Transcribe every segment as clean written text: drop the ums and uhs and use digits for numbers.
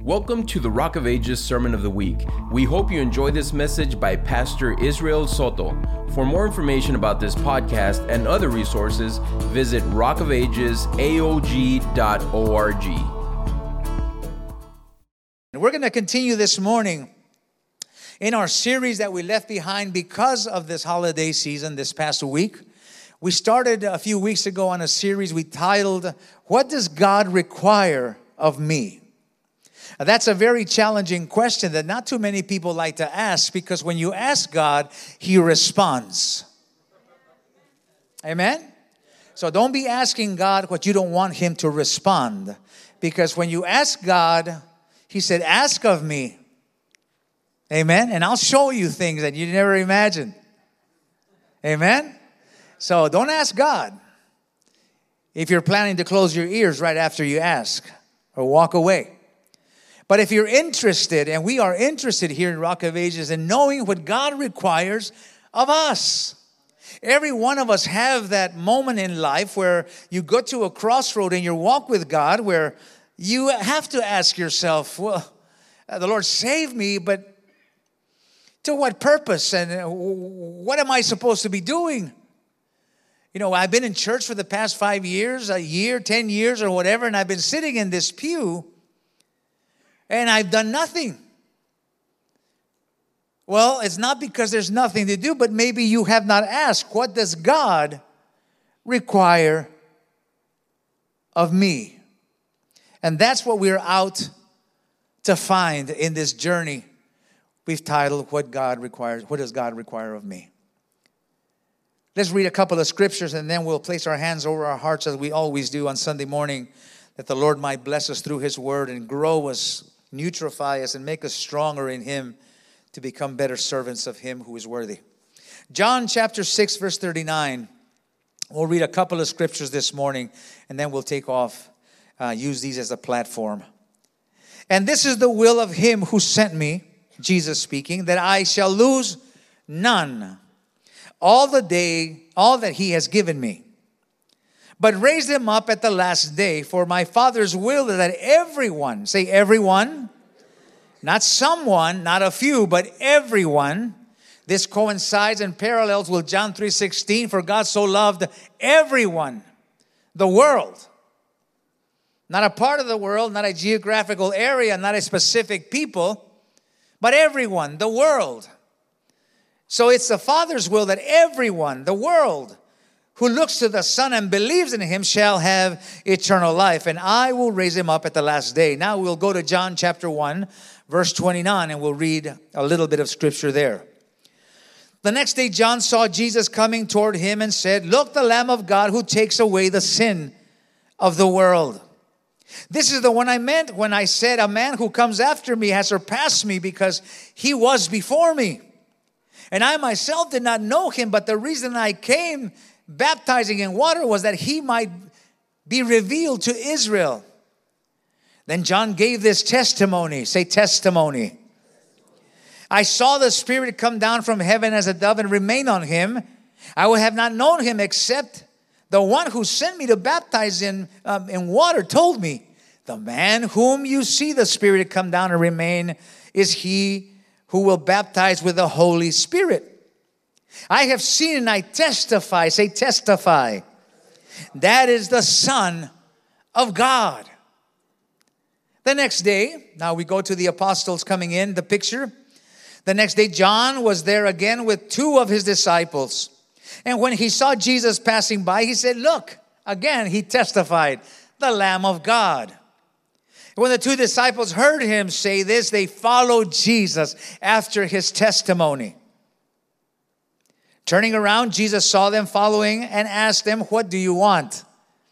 Welcome to the Rock of Ages Sermon of the Week. We hope you enjoy this message by Pastor Israel Soto. For more information about this podcast and other resources, visit rockofagesaog.org. We're going to continue this morning in our series that we left behind because of this holiday season this past week. We started a few weeks ago on a series we titled, "What Does God Require of Me?" That's a very challenging question that not too many people like to ask, because when you ask God, He responds. Amen? So don't be asking God what you don't want Him to respond, because when you ask God, He said, "Ask of me." Amen? And I'll show you things that you never imagined. Amen? So don't ask God if you're planning to close your ears right after you ask or walk away. But if you're interested, and we are interested here in Rock of Ages in knowing what God requires of us. Every one of us have that moment in life where you go to a crossroad in your walk with God where you have to ask yourself, well, the Lord saved me, but to what purpose? And what am I supposed to be doing? You know, I've been in church for the past 5 years, a year, 10 years or whatever, and I've been sitting in this pew and I've done nothing. Well, it's not because there's nothing to do, but maybe you have not asked, what does God require of me? And that's what we're out to find in this journey we've titled, What Does God Require of Me? Let's read a couple of scriptures and then we'll place our hands over our hearts as we always do on Sunday morning, that the Lord might bless us through His word and grow us, nutrify us, and make us stronger in Him to become better servants of Him who is worthy. John chapter 6, verse 39. We'll read a couple of scriptures this morning, and then we'll take off, use these as a platform. "And this is the will of Him who sent me," Jesus speaking, "that I shall lose none all that He has given me, but raise them up at the last day. For my Father's will is that everyone," say everyone, not someone, not a few, but everyone. This coincides and parallels with John 3:16. "For God so loved everyone," the world. Not a part of the world, not a geographical area, not a specific people, but everyone, the world. So it's the Father's will that everyone, the world, who looks to the Son and believes in Him shall have eternal life, and I will raise him up at the last day. Now we'll go to John chapter 1, verse 29, and we'll read a little bit of scripture there. "The next day John saw Jesus coming toward him and said, 'Look, the Lamb of God who takes away the sin of the world. This is the one I meant when I said, a man who comes after me has surpassed me because he was before me. And I myself did not know him, but the reason I came baptizing in water was that he might be revealed to Israel.' Then John gave this testimony." Say testimony. "I saw the Spirit come down from heaven as a dove and remain on him. I would have not known him except the one who sent me to baptize in water told me, 'The man whom you see the Spirit come down and remain is he who will baptize with the Holy Spirit. I have seen and I testify,'" say testify, "'that is the Son of God.'" The next day, now we go to the apostles coming in the picture. "The next day John was there again with two of his disciples. And when he saw Jesus passing by, he said, 'Look,'" again he testified, "'the Lamb of God.' When the two disciples heard him say this, they followed Jesus after his testimony. Turning around, Jesus saw them following and asked them, 'What do you want?'"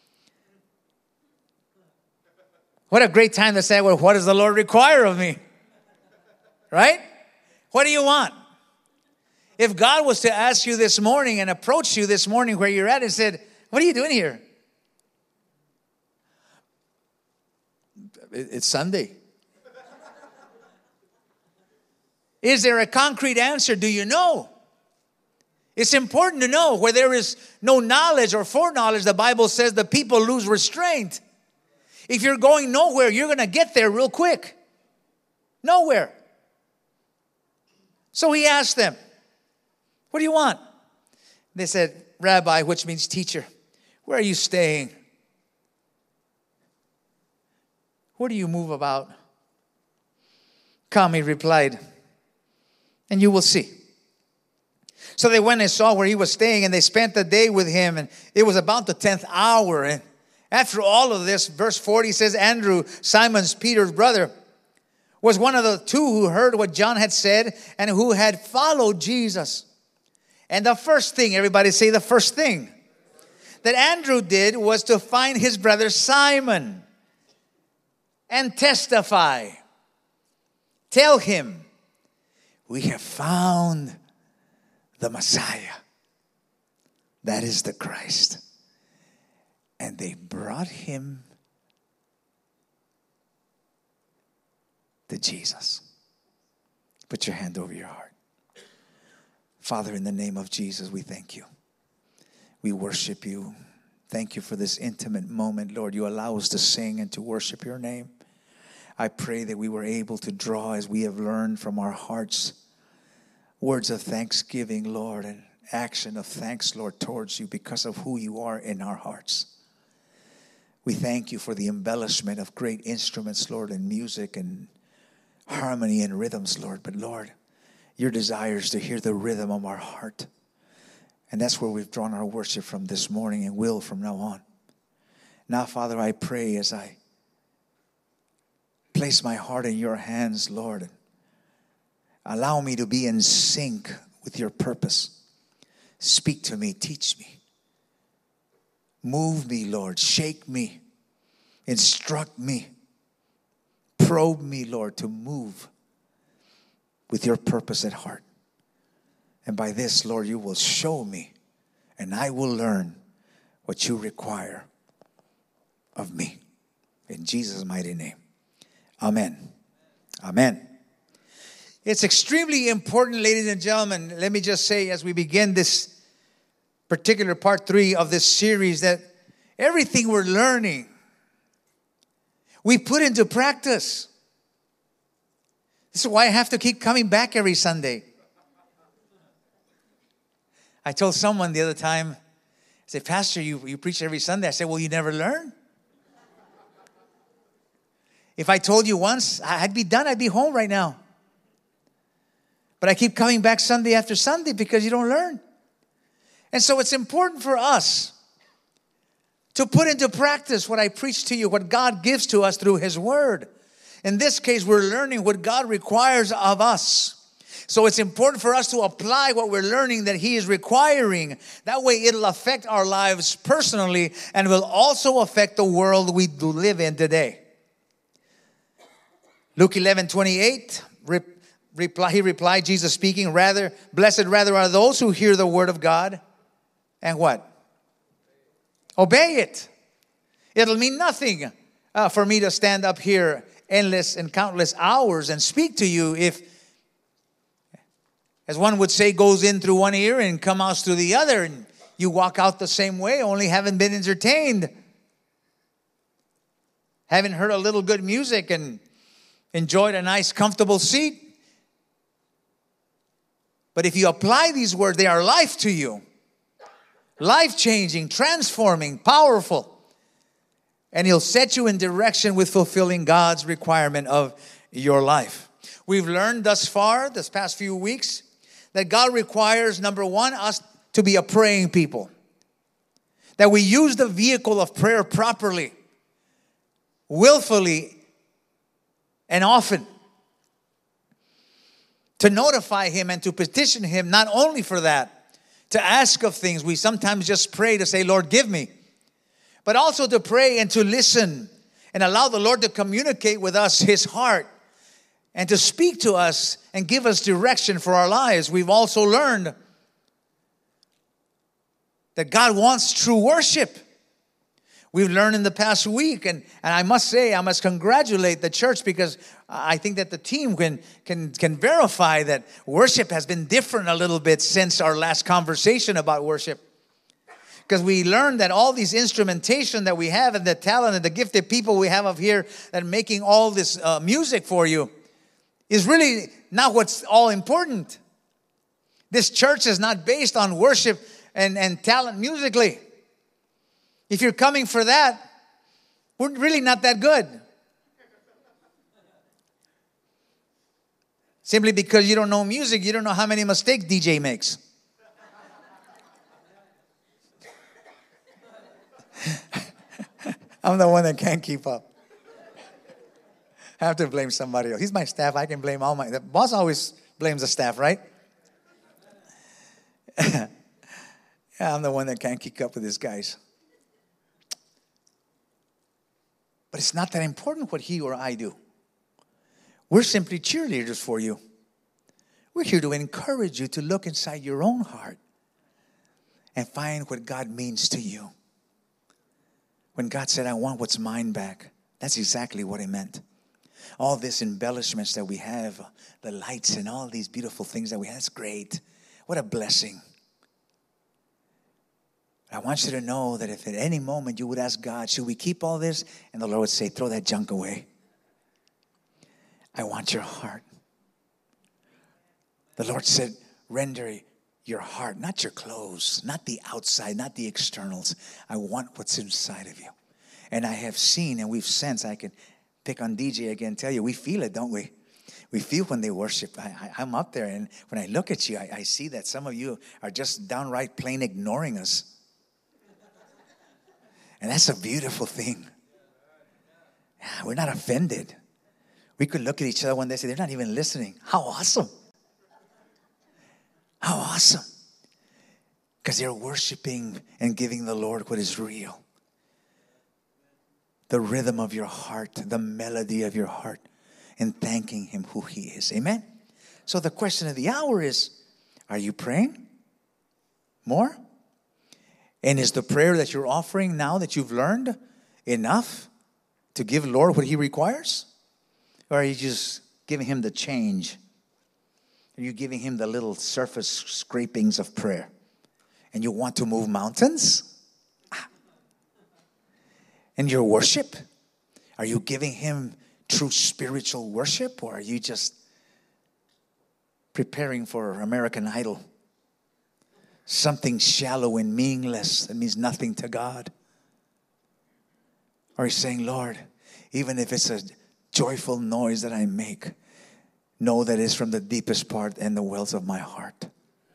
What a great time to say, well, what does the Lord require of me? Right? What do you want? If God was to ask you this morning and approach you this morning where you're at and said, "What are you doing here?" It's Sunday. Is there a concrete answer? Do you know? It's important to know. Where there is no knowledge or foreknowledge, the Bible says the people lose restraint. If you're going nowhere, you're going to get there real quick. Nowhere. So he asked them, what do you want? They said, Rabbi, which means teacher, where are you staying? Where do you move about? Come, he replied, and you will see. So they went and saw where he was staying, and they spent the day with him, and it was about the 10th hour. And after all of this, verse 40 says, Andrew, Simon Peter's brother, was one of the two who heard what John had said and who had followed Jesus. And the first thing, everybody say the first thing, that Andrew did was to find his brother Simon and testify. Tell him, we have found the Messiah. That is the Christ. And they brought him to Jesus. Put your hand over your heart. Father, in the name of Jesus, we thank you. We worship you. Thank you for this intimate moment, Lord. You allow us to sing and to worship your name. I pray that we were able to draw, as we have learned from our hearts, words of thanksgiving, Lord, and action of thanks, Lord, towards you because of who you are in our hearts. We thank you for the embellishment of great instruments, Lord, and music and harmony and rhythms, Lord. But, Lord, your desire is to hear the rhythm of our heart. And that's where we've drawn our worship from this morning and will from now on. Now, Father, I pray as I place my heart in your hands, Lord, allow me to be in sync with your purpose. Speak to me, teach me. Move me, Lord. Shake me. Instruct me. Probe me, Lord, to move with your purpose at heart. And by this, Lord, you will show me, and I will learn what you require of me. In Jesus' mighty name. Amen. Amen. It's extremely important, ladies and gentlemen, let me just say as we begin this particular part 3 of this series, that everything we're learning, we put into practice. This is why I have to keep coming back every Sunday. I told someone the other time, I said, Pastor, you preach every Sunday. I said, well, you never learn. If I told you once, I'd be done. I'd be home right now. But I keep coming back Sunday after Sunday because you don't learn. And so it's important for us to put into practice what I preach to you, what God gives to us through His Word. In this case, we're learning what God requires of us. So it's important for us to apply what we're learning that He is requiring. That way it'll affect our lives personally and will also affect the world we do live in today. Luke 11:28, he replied, Jesus speaking, blessed are those who hear the word of God and what? Obey it. It'll mean nothing for me to stand up here endless and countless hours and speak to you if, as one would say, goes in through one ear and comes out through the other, and you walk out the same way, only having been entertained, having heard a little good music and enjoyed a nice, comfortable seat. But if you apply these words, they are life to you. Life-changing, transforming, powerful. And He'll set you in direction with fulfilling God's requirement of your life. We've learned thus far, this past few weeks, that God requires, number one, us to be a praying people. That we use the vehicle of prayer properly, willfully, and often. To notify Him and to petition Him, not only for that, to ask of things. We sometimes just pray to say, Lord, give me. But also to pray and to listen and allow the Lord to communicate with us His heart and to speak to us and give us direction for our lives. We've also learned that God wants true worship. We've learned in the past week, and I must say, I must congratulate the church because I think that the team can verify that worship has been different a little bit since our last conversation about worship. Because we learned that all these instrumentation that we have and the talent and the gifted people we have up here that are making all this music for you, is really not what's all important. This church is not based on worship and talent musically. If you're coming for that, we're really not that good. Simply because you don't know music, you don't know how many mistakes DJ makes. I'm the one that can't keep up. I have to blame somebody else. He's my staff. I can blame all the boss always blames the staff, right? Yeah, I'm the one that can't keep up with these guys. But it's not that important what he or I do. We're simply cheerleaders for you. We're here to encourage you to look inside your own heart and find what God means to you. When God said, I want what's mine back, that's exactly what he meant. All these embellishments that we have, the lights and all these beautiful things that we have, that's great. What a blessing. I want you to know that if at any moment you would ask God, should we keep all this? And the Lord would say, throw that junk away. I want your heart. The Lord said, render your heart, not your clothes, not the outside, not the externals. I want what's inside of you. And I have seen and we've sensed, I can pick on DJ again, tell you, we feel it, don't we? We feel when they worship. I'm up there, and when I look at you, I see that some of you are just downright plain ignoring us. And that's a beautiful thing. We're not offended. We could look at each other one day and say, they're not even listening. How awesome. How awesome. Because they're worshiping and giving the Lord what is real. The rhythm of your heart, the melody of your heart, and thanking him who he is. Amen? So the question of the hour is, are you praying more? And is the prayer that you're offering now that you've learned enough to give Lord what he requires? Or are you just giving him the change? Are you giving him the little surface scrapings of prayer? And you want to move mountains? And your worship? Are you giving him true spiritual worship? Or are you just preparing for American Idol? Something shallow and meaningless that means nothing to God. Or he's saying, Lord, even if it's a joyful noise that I make, know that it's from the deepest part and the wells of my heart.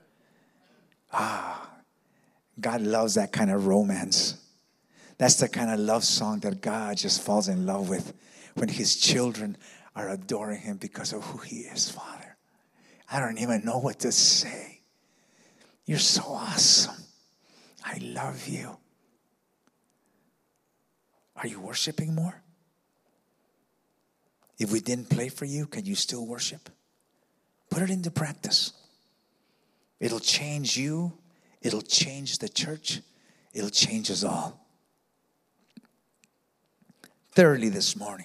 God loves that kind of romance. That's the kind of love song that God just falls in love with when his children are adoring him because of who he is, Father. I don't even know what to say. You're so awesome. I love you. Are you worshiping more? If we didn't play for you, can you still worship? Put it into practice. It'll change you. It'll change the church. It'll change us all. Thirdly, this morning,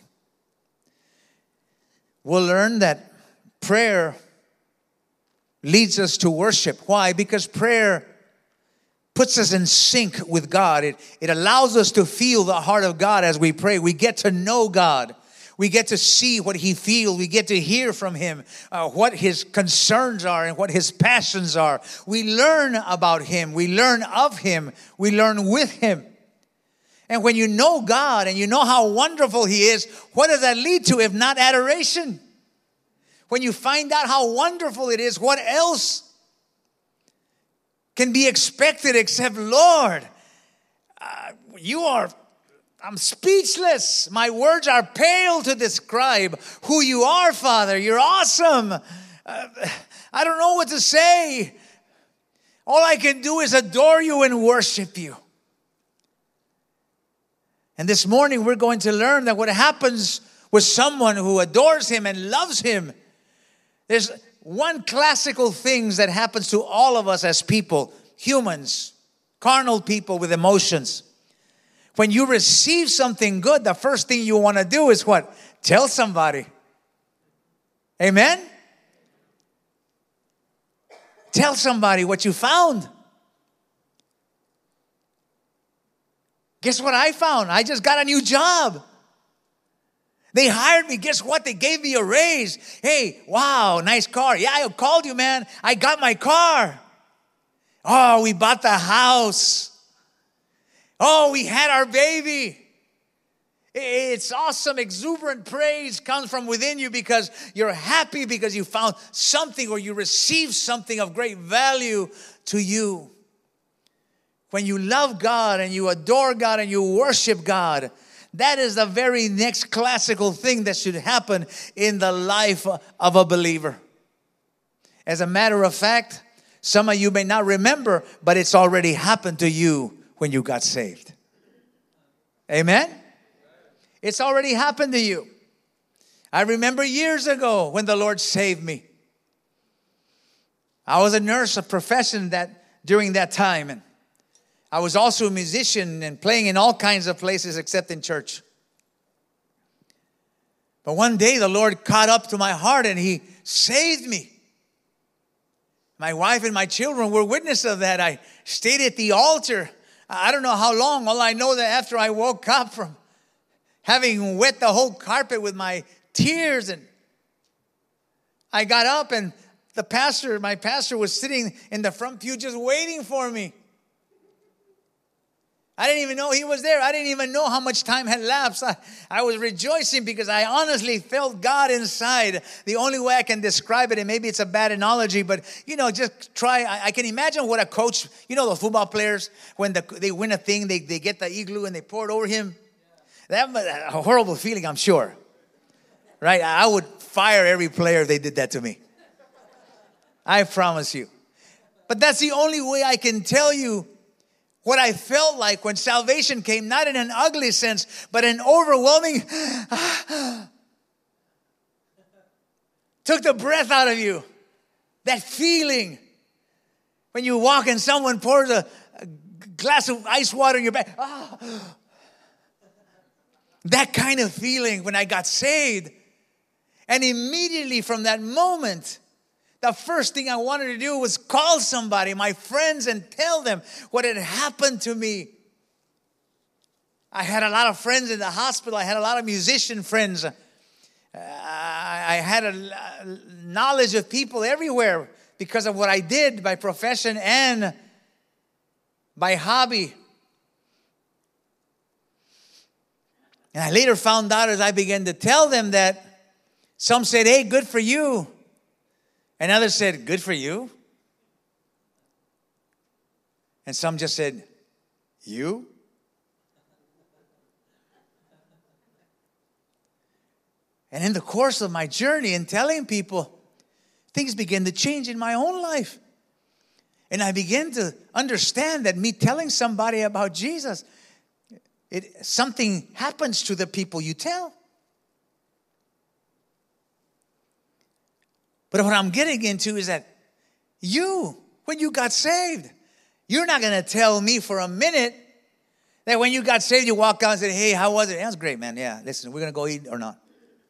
we'll learn that prayer leads us to worship. Why? Because prayer puts us in sync with God. It allows us to feel the heart of God as we pray. We get to know God. We get to see what he feels. We get to hear from him what his concerns are and what his passions are. We learn about him. We learn of him. We learn with him. And when you know God and you know how wonderful he is, what does that lead to if not adoration? When you find out how wonderful it is, what else can be expected except, Lord, I'm speechless. My words are pale to describe who you are, Father. You're awesome. I don't know what to say. All I can do is adore you and worship you. And this morning we're going to learn that what happens with someone who adores him and loves him, there's one classical thing that happens to all of us as people, humans, carnal people with emotions. When you receive something good, the first thing you want to do is what? Tell somebody. Amen? Tell somebody what you found. Guess what I found? I just got a new job. They hired me. Guess what? They gave me a raise. Hey, wow, nice car. Yeah, I called you, man. I got my car. Oh, we bought the house. Oh, we had our baby. It's awesome. Exuberant praise comes from within you because you're happy because you found something or you received something of great value to you. When you love God and you adore God and you worship God, that is the very next classical thing that should happen in the life of a believer. As a matter of fact, some of you may not remember, but it's already happened to you when you got saved. Amen? It's already happened to you. I remember years ago when the Lord saved me. I was a nurse of profession during that time. And I was also a musician and playing in all kinds of places except in church. But one day the Lord caught up to my heart and He saved me. My wife and my children were witness of that. I stayed at the altar. I don't know how long. All I know that after I woke up from having wet the whole carpet with my tears, and I got up and my pastor was sitting in the front pew just waiting for me. I didn't even know he was there. I didn't even know how much time had lapsed. I was rejoicing because I honestly felt God inside. The only way I can describe it, and maybe it's a bad analogy, but just try. I can imagine what a coach, the football players, when they win a thing, they get the igloo and they pour it over him. That was a horrible feeling, I'm sure. Right? I would fire every player if they did that to me. I promise you. But that's the only way I can tell you what I felt like when salvation came, not in an ugly sense, but an overwhelming, took the breath out of you. That feeling when you walk and someone pours a glass of ice water in your back. That kind of feeling when I got saved. And immediately from that moment, the first thing I wanted to do was call somebody, my friends, and tell them what had happened to me. I had a lot of friends in the hospital. I had a lot of musician friends. I had a knowledge of people everywhere because of what I did by profession and by hobby. And I later found out as I began to tell them that some said, hey, good for you. And others said, good for you. And some just said, you? And in the course of my journey in telling people, things began to change in my own life. And I began to understand that me telling somebody about Jesus, something happens to the people you tell. But what I'm getting into is that when you got saved, you're not going to tell me for a minute that when you got saved, you walk out and say, hey, how was it? That was great, man. Yeah, listen, we're going to go eat or not.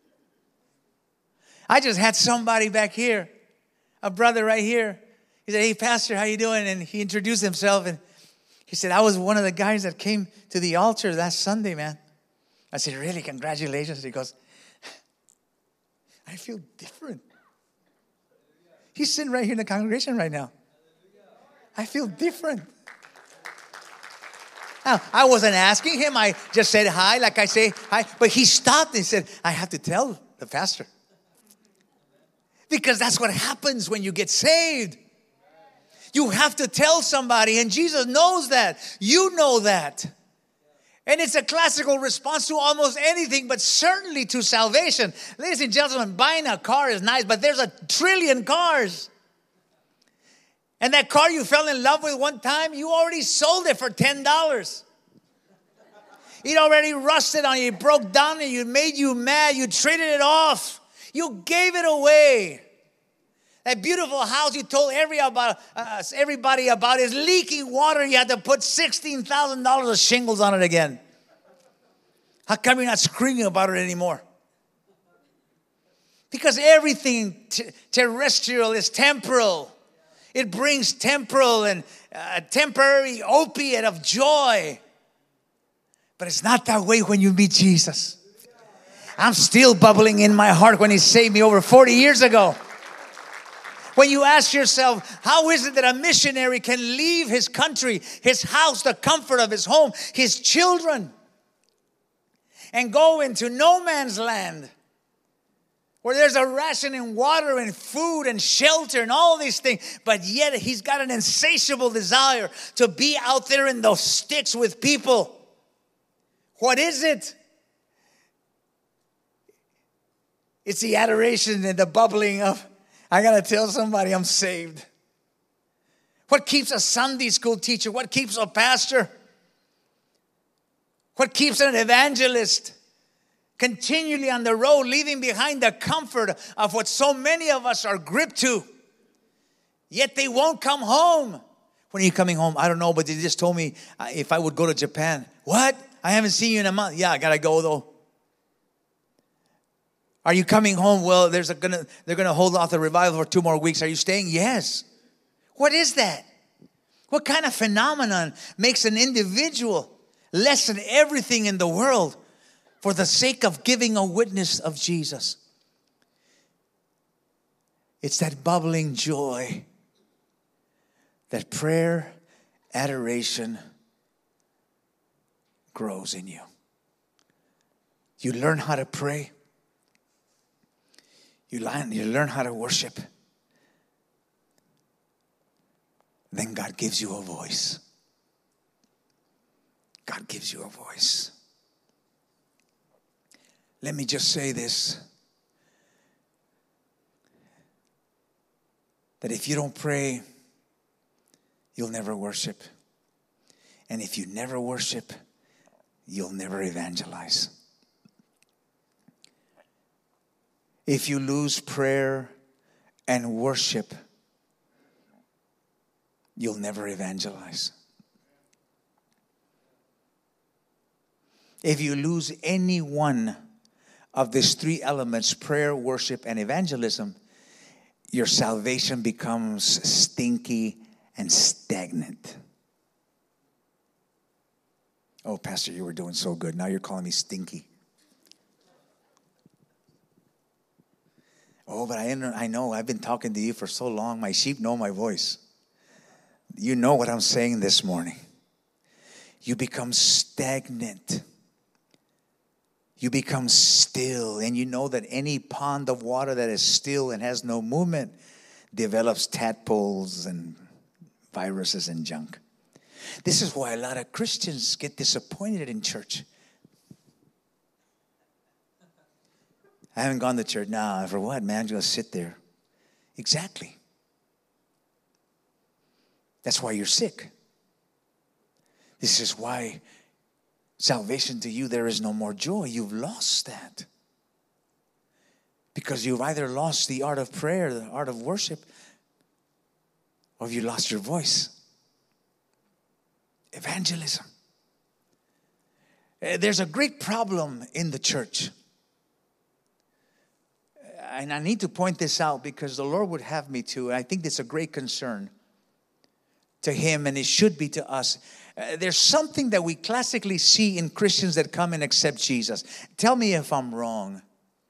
I just had somebody back here, a brother right here. He said, hey, pastor, how you doing? And he introduced himself and he said, I was one of the guys that came to the altar last Sunday, man. I said, really? Congratulations. He goes, I feel different. He's sitting right here in the congregation right now. I feel different. Now, I wasn't asking him. I just said hi, like I say hi. But he stopped and said, I have to tell the pastor. Because that's what happens when you get saved. You have to tell somebody, and Jesus knows that. You know that. And it's a classical response to almost anything, but certainly to salvation. Ladies and gentlemen, buying a car is nice, but there's 1 trillion cars. And that car you fell in love with one time, you already sold it for $10. It already rusted on you, it broke down on you, it made you mad, you traded it off. You gave it away. That beautiful house you told everybody about is leaking water. You had to put $16,000 of shingles on it again. How come you're not screaming about it anymore? Because everything terrestrial is temporal. It brings temporal and temporary opiate of joy. But it's not that way when you meet Jesus. I'm still bubbling in my heart when He saved me over 40 years ago. When you ask yourself, how is it that a missionary can leave his country, his house, the comfort of his home, his children, and go into no man's land where there's a rationing water and food and shelter and all these things, but yet he's got an insatiable desire to be out there in those sticks with people? What is it? It's the adoration and the bubbling of, I got to tell somebody I'm saved. What keeps a Sunday school teacher? What keeps a pastor? What keeps an evangelist continually on the road, leaving behind the comfort of what so many of us are gripped to? Yet they won't come home. When are you coming home? I don't know, but they just told me if I would go to Japan. What? I haven't seen you in a month. Yeah, I got to go though. Are you coming home? Well, they're going to hold off the revival for 2 more weeks. Are you staying? Yes. What is that? What kind of phenomenon makes an individual lessen everything in the world for the sake of giving a witness of Jesus? It's that bubbling joy, that prayer, adoration grows in you. You learn how to pray. You learn how to worship. Then God gives you a voice. God gives you a voice. Let me just say this. That if you don't pray, you'll never worship. And if you never worship, you'll never evangelize. If you lose prayer and worship, you'll never evangelize. If you lose any one of these 3 elements, prayer, worship, and evangelism, your salvation becomes stinky and stagnant. Oh, Pastor, you were doing so good. Now you're calling me stinky. Oh, but I know. I've been talking to you for so long. My sheep know my voice. You know what I'm saying this morning. You become stagnant. You become still. And you know that any pond of water that is still and has no movement develops tadpoles and viruses and junk. This is why a lot of Christians get disappointed in church. I haven't gone to church. Nah, for what, man? I'm going to sit there. Exactly. That's why you're sick. This is why salvation to you, there is no more joy. You've lost that. Because you've either lost the art of prayer, the art of worship, or you lost your voice. Evangelism. There's a great problem in the church. And I need to point this out because the Lord would have me to. And I think it's a great concern to Him, and it should be to us. There's something that we classically see in Christians that come and accept Jesus. Tell me if I'm wrong.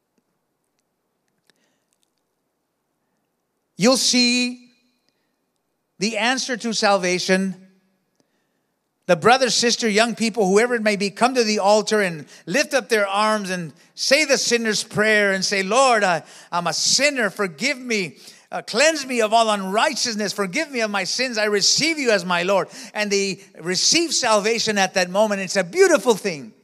You'll see the answer to salvation. The brother, sister, young people, whoever it may be, come to the altar and lift up their arms and say the sinner's prayer and say, Lord, I'm a sinner. Forgive me. Cleanse me of all unrighteousness. Forgive me of my sins. I receive you as my Lord. And they receive salvation at that moment. It's a beautiful thing.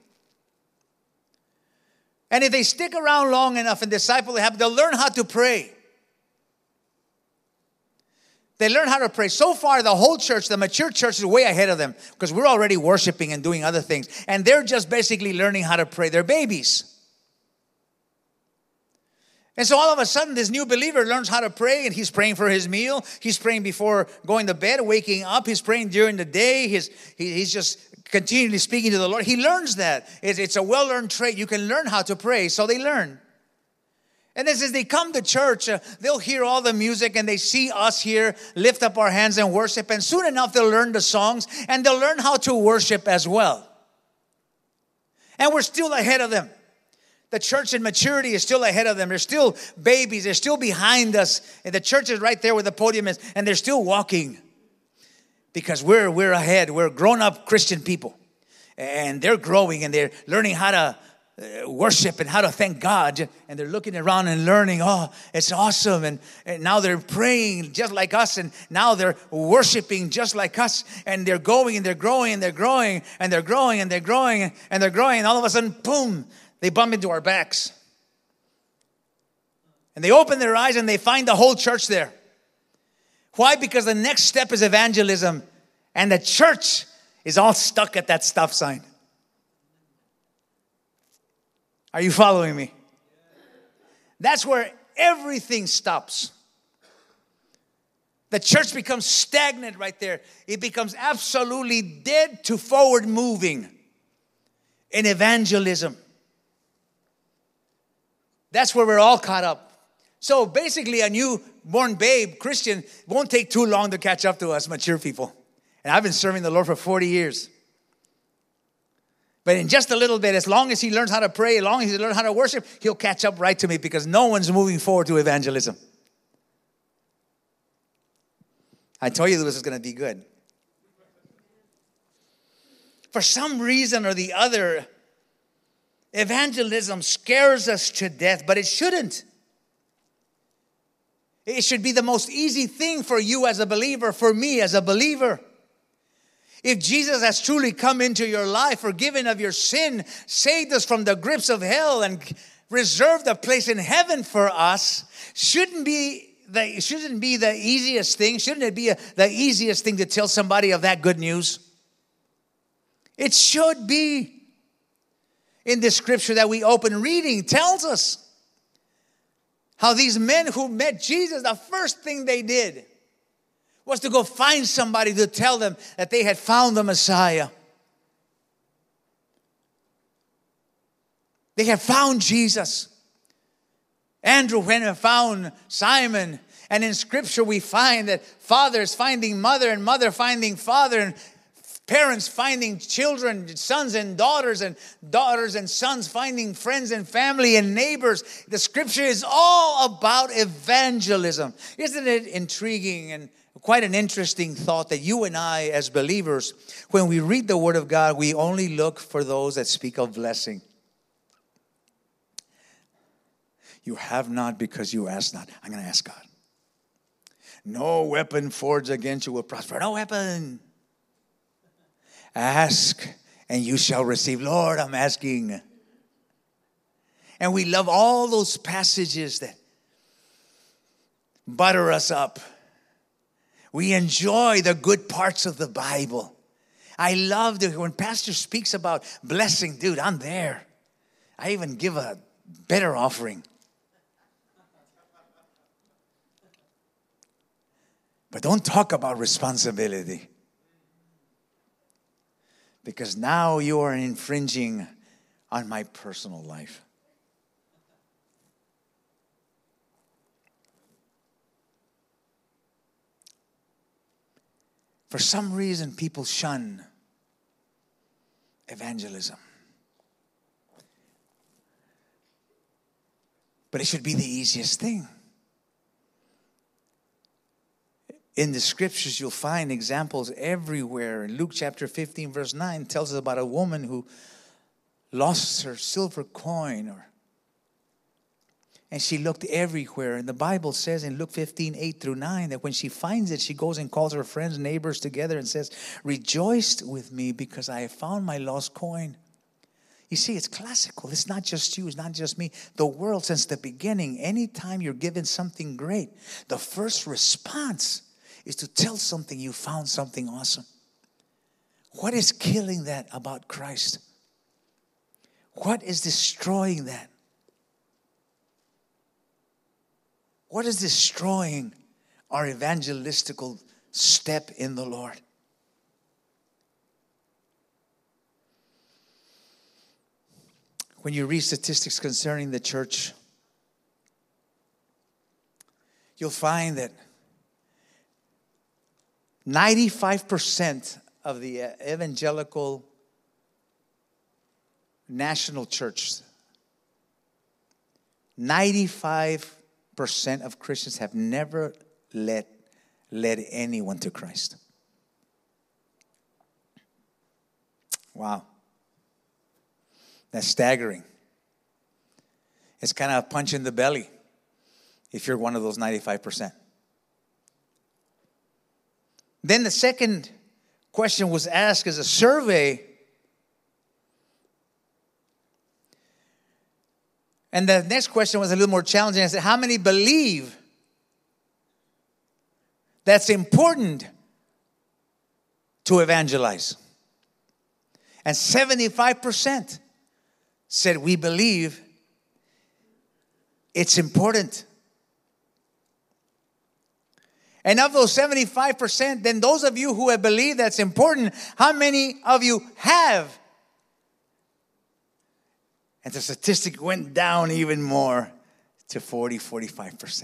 And if they stick around long enough and disciple, they'll learn how to pray. They learn how to pray. So far, the whole church, the mature church, is way ahead of them because we're already worshiping and doing other things. And they're just basically learning how to pray. They're babies. And so all of a sudden, this new believer learns how to pray, and he's praying for his meal. He's praying before going to bed, waking up. He's praying during the day. He's just continually speaking to the Lord. He learns that. It's a well-learned trait. You can learn how to pray, so they learn. And as they come to church, they'll hear all the music and they see us here lift up our hands and worship. And soon enough, they'll learn the songs and they'll learn how to worship as well. And we're still ahead of them. The church in maturity is still ahead of them. They're still babies. They're still behind us. And the church is right there where the podium is. And they're still walking. Because we're ahead. We're grown-up Christian people. And they're growing and they're learning how to worship and how to thank God. And they're looking around and learning, oh, it's awesome. And now they're praying just like us. And now they're worshiping just like us. And they're going and they're growing and they're growing and they're growing and they're growing and they're growing. And all of a sudden, boom, they bump into our backs. And they open their eyes and they find the whole church there. Why? Because the next step is evangelism. And the church is all stuck at that stop sign. Are you following me? That's where everything stops. The church becomes stagnant right there. It becomes absolutely dead to forward moving in evangelism. That's where we're all caught up. So basically a newborn babe, Christian, won't take too long to catch up to us mature people. And I've been serving the Lord for 40 years. But in just a little bit, as long as he learns how to pray, as long as he learns how to worship, he'll catch up right to me because no one's moving forward to evangelism. I told you this was going to be good. For some reason or the other, evangelism scares us to death, but it shouldn't. It should be the most easy thing for you as a believer, for me as a believer. If Jesus has truly come into your life, forgiven of your sin, saved us from the grips of hell, and reserved a place in heaven for us, shouldn't be the easiest thing? Shouldn't it be the easiest thing to tell somebody of that good news? It should be. In the scripture that we open reading tells us how these men who met Jesus, the first thing they did was to go find somebody to tell them that they had found the Messiah. They had found Jesus. Andrew went and found Simon. And in Scripture we find that fathers finding mother and mother finding father and parents finding children, sons and daughters and sons finding friends and family and neighbors. The Scripture is all about evangelism. Isn't it intriguing and quite an interesting thought that you and I as believers, when we read the Word of God, we only look for those that speak of blessing. You have not because you ask not. I'm going to ask God. No weapon forged against you will prosper. No weapon. Ask and you shall receive. Lord, I'm asking. And we love all those passages that butter us up. We enjoy the good parts of the Bible. I love when Pastor speaks about blessing. Dude, I'm there. I even give a better offering. But don't talk about responsibility. Because now you are infringing on my personal life. For some reason, people shun evangelism. But it should be the easiest thing. In the Scriptures, you'll find examples everywhere. In Luke chapter 15, verse 9, tells us about a woman who lost her silver coin. And she looked everywhere. And the Bible says in Luke 15, 8 through 9, that when she finds it, she goes and calls her friends, neighbors together and says, "Rejoice with me because I have found my lost coin." You see, it's classical. It's not just you. It's not just me. The world, since the beginning, anytime you're given something great, the first response is to tell something you found something awesome. What is killing that about Christ? What is destroying that? What is destroying our evangelistical step in the Lord? When you read statistics concerning the church, you'll find that 95% of the evangelical national church 95% of Christians have never led anyone to Christ. Wow. That's staggering. It's kind of a punch in the belly if you're one of those 95%. Then the second question was asked as a survey. And the next question was a little more challenging. I said, how many believe that's important to evangelize? And 75% said we believe it's important. And of those 75%, then those of you who have believed that's important, how many of you have? And the statistic went down even more to 45%.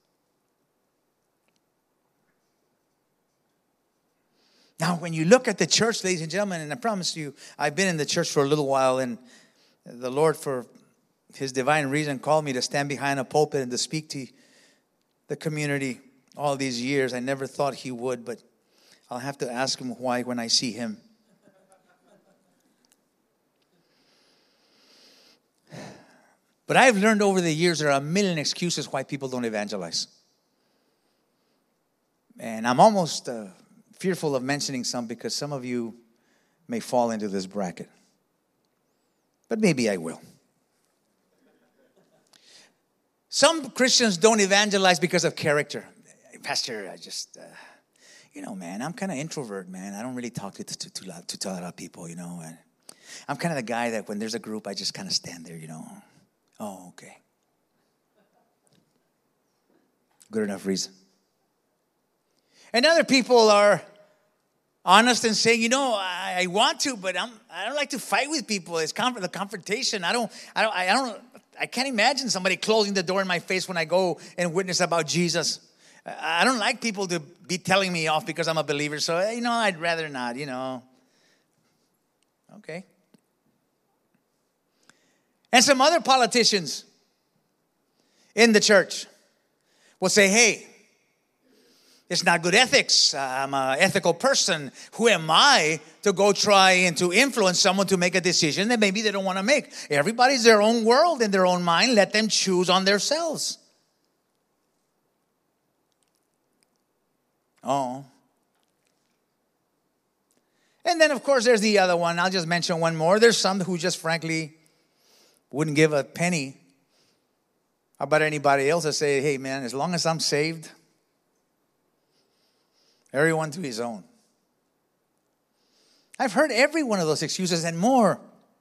Now, when you look at the church, ladies and gentlemen, and I promise you, I've been in the church for a little while, and the Lord, for His divine reason, called me to stand behind a pulpit and to speak to the community all these years. I never thought He would, but I'll have to ask Him why when I see Him. But I've learned over the years there are a million excuses why people don't evangelize. And I'm almost fearful of mentioning some because some of you may fall into this bracket. But maybe I will. Some Christians don't evangelize because of character. Pastor, I just, man, I'm kind of introvert, man. I don't really talk to a lot of people, And I'm kind of the guy that when there's a group, I just kind of stand there, Oh, okay. Good enough reason. And other people are honest and saying, I want to, but I don't like to fight with people. It's the confrontation. I can't imagine somebody closing the door in my face when I go and witness about Jesus. I don't like people to be telling me off because I'm a believer. So, I'd rather not, Okay. And some other politicians in the church will say, hey, it's not good ethics. I'm an ethical person. Who am I to go try and to influence someone to make a decision that maybe they don't want to make? Everybody's their own world in their own mind. Let them choose on themselves. Oh. And then, of course, there's the other one. I'll just mention one more. There's some who just frankly wouldn't give a penny about anybody else. That say, hey, man, as long as I'm saved, everyone to his own. I've heard every one of those excuses and more.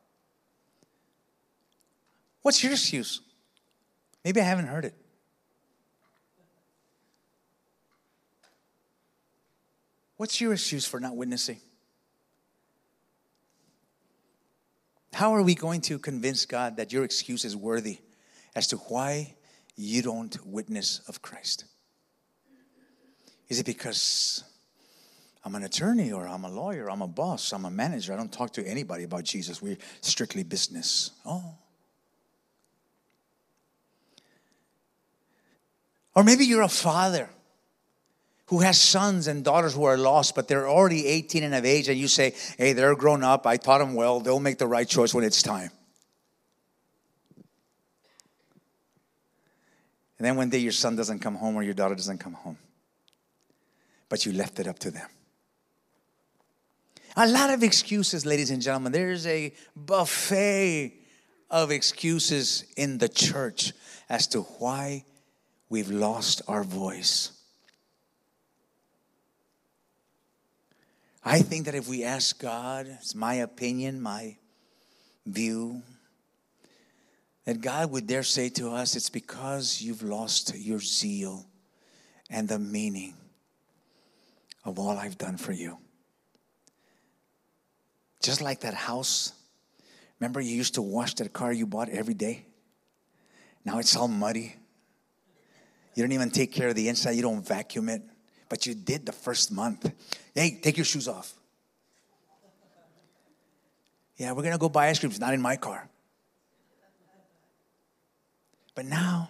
What's your excuse? Maybe I haven't heard it. What's your excuse for not witnessing? How are we going to convince God that your excuse is worthy as to why you don't witness of Christ? Is it because I'm an attorney or I'm a lawyer, I'm a boss, I'm a manager, I don't talk to anybody about Jesus, we're strictly business? Oh. Or maybe you're a father who has sons and daughters who are lost, but they're already 18 and of age, and you say, hey, they're grown up, I taught them well, they'll make the right choice when it's time. And then one day your son doesn't come home or your daughter doesn't come home. But you left it up to them. A lot of excuses, ladies and gentlemen. There's a buffet of excuses in the church as to why we've lost our voice. I think that if we ask God, it's my opinion, my view, that God would dare say to us, it's because you've lost your zeal and the meaning of all I've done for you. Just like that house. Remember you used to wash that car you bought every day? Now it's all muddy. You don't even take care of the inside. You don't vacuum it. But you did the first month. Hey, take your shoes off. Yeah, we're going to go buy ice cream. It's not in my car. But now,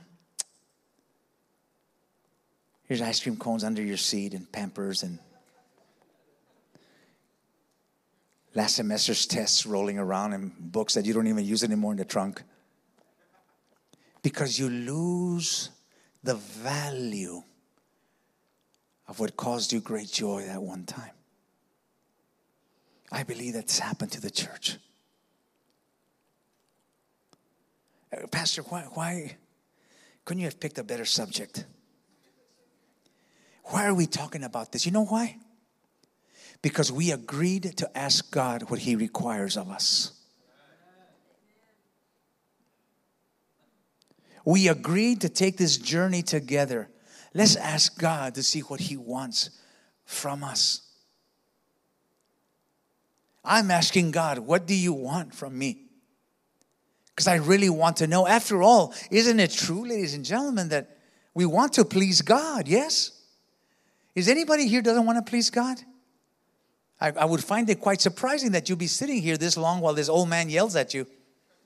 here's ice cream cones under your seat and Pampers and last semester's tests rolling around and books that you don't even use anymore in the trunk. Because you lose the value of what caused you great joy that one time. I believe that's happened to the church. Pastor, why couldn't you have picked a better subject? Why are we talking about this? You know why? Because we agreed to ask God what He requires of us. We agreed to take this journey together. Let's ask God to see what He wants from us. I'm asking God, what do you want from me? Because I really want to know. After all, isn't it true, ladies and gentlemen, that we want to please God, yes? Is anybody here doesn't want to please God? I would find it quite surprising that you'll be sitting here this long while this old man yells at you.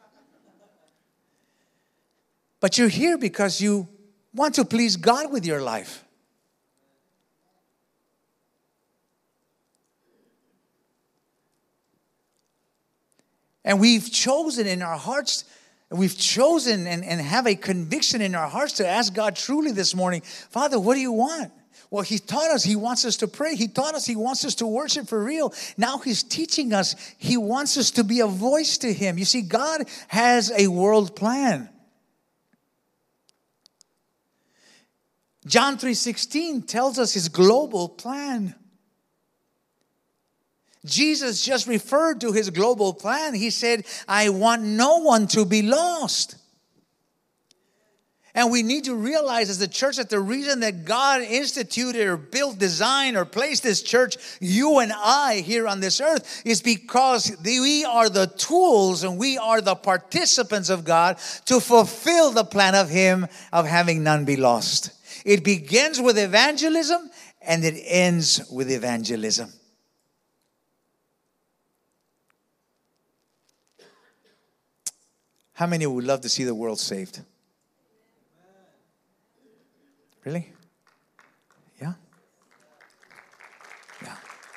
But you're here because you want to please God with your life. And we've chosen in our hearts, we've chosen and have a conviction in our hearts to ask God truly this morning, Father, what do you want? Well, He taught us He wants us to pray. He taught us He wants us to worship for real. Now He's teaching us He wants us to be a voice to Him. You see, God has a world plan. John 3:16 tells us His global plan. Jesus just referred to His global plan. He said, I want no one to be lost. And we need to realize as the church that the reason that God instituted or built, designed, or placed this church, you and I here on this earth, is because we are the tools and we are the participants of God to fulfill the plan of Him of having none be lost. It begins with evangelism and it ends with evangelism. How many would love to see the world saved? Really? Yeah? Yeah.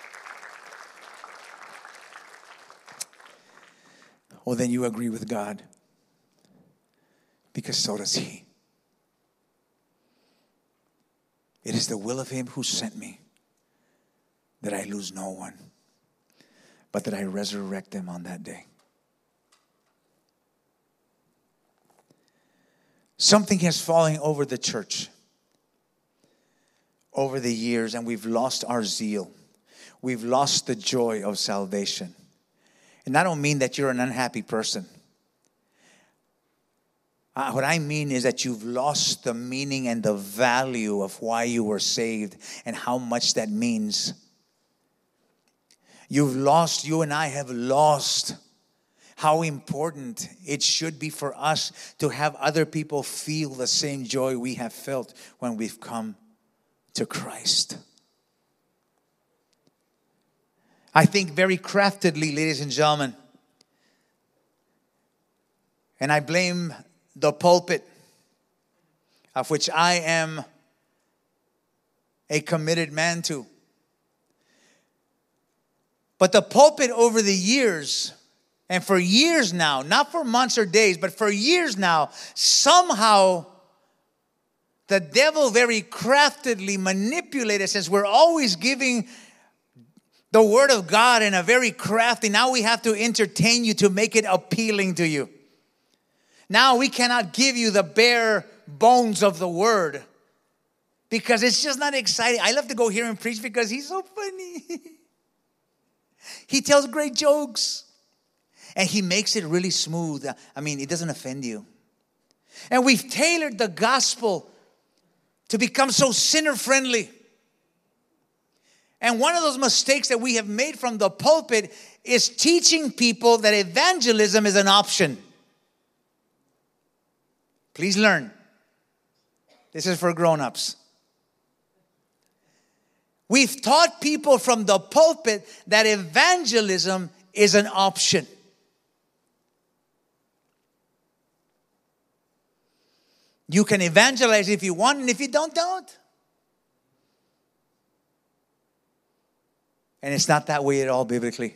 Well, then you agree with God. Because so does He. It is the will of Him who sent me that I lose no one, but that I resurrect them on that day. Something has fallen over the church over the years, and we've lost our zeal. We've lost the joy of salvation. And I don't mean that you're an unhappy person. What I mean is that you've lost the meaning and the value of why you were saved and how much that means. You and I have lost how important it should be for us to have other people feel the same joy we have felt when we've come to Christ. I think very craftedly, ladies and gentlemen, and I blame the pulpit, of which I am a committed man to. But the pulpit over the years, and for years now, not for months or days, but for years now, somehow the devil very craftedly manipulated, since we're always giving the Word of God in a very crafty, now we have to entertain you to make it appealing to you. Now we cannot give you the bare bones of the Word because it's just not exciting. I love to go hear him preach because he's so funny. He tells great jokes. And he makes it really smooth. I mean, it doesn't offend you. And we've tailored the gospel to become so sinner-friendly. And one of those mistakes that we have made from the pulpit is teaching people that evangelism is an option. Please learn. This is for grown-ups. We've taught people from the pulpit that evangelism is an option. You can evangelize if you want, and if you don't. And it's not that way at all biblically.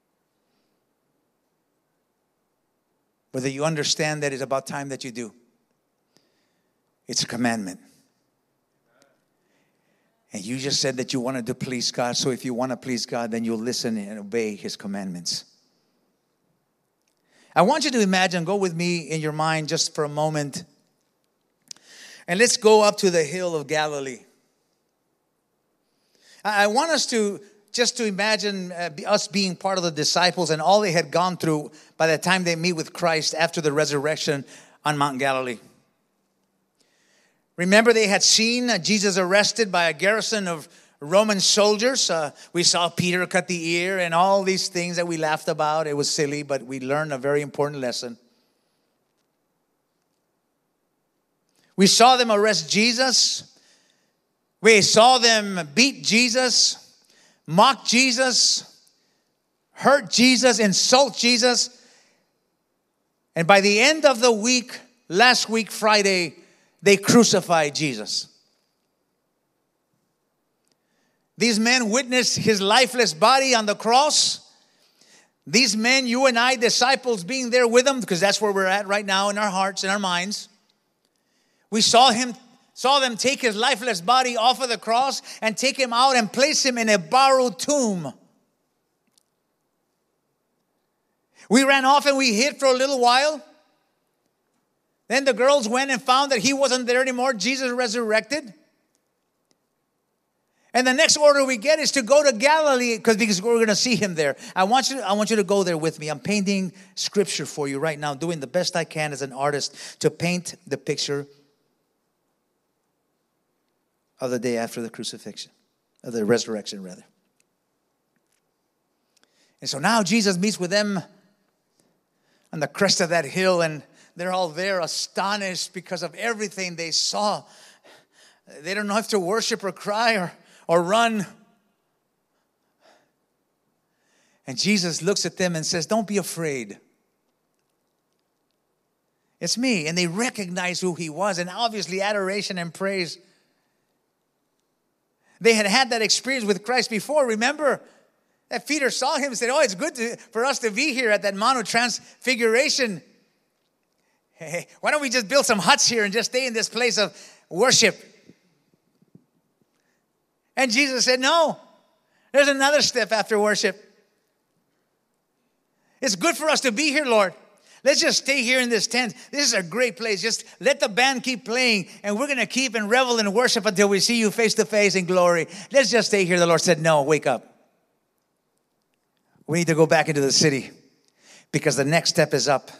Whether you understand that it's about time that you do. It's a commandment. And you just said that you wanted to please God. So if you want to please God, then you'll listen and obey His commandments. I want you to imagine, go with me in your mind just for a moment. And let's go up to the hill of Galilee. I want us to just to imagine us being part of the disciples and all they had gone through by the time they meet with Christ after the resurrection on Mount Galilee. Remember, they had seen Jesus arrested by a garrison of Roman soldiers. We saw Peter cut the ear and all these things that we laughed about. It was silly, but we learned a very important lesson. We saw them arrest Jesus. We saw them beat Jesus, mock Jesus, hurt Jesus, insult Jesus. And by the end of the week, last week, Friday, they crucified Jesus. These men witnessed His lifeless body on the cross. These men, you and I, disciples, being there with Him, because that's where we're at right now in our hearts and our minds. We saw them take His lifeless body off of the cross and take Him out and place Him in a borrowed tomb. We ran off and we hid for a little while. Then the girls went and found that He wasn't there anymore. Jesus resurrected. And the next order we get is to go to Galilee because we're going to see Him there. I want you to go there with me. I'm painting scripture for you right now, doing the best I can as an artist to paint the picture of the day after the crucifixion, of the resurrection rather. And so now Jesus meets with them on the crest of that hill, and they're all there astonished because of everything they saw. They don't know if to worship or cry or run. And Jesus looks at them and says, "Don't be afraid. It's me." And they recognize who He was, and obviously adoration and praise. They had that experience with Christ before. Remember that Peter saw Him and said, "Oh, it's good for us to be here at that Mount of Transfiguration. Hey, why don't we just build some huts here and just stay in this place of worship?" And Jesus said, "No, there's another step after worship. It's good for us to be here, Lord. Let's just stay here in this tent. This is a great place. Just let the band keep playing, and we're going to keep and revel and worship until we see you face to face in glory. Let's just stay here." The Lord said, "No, wake up. We need to go back into the city because the next step is up."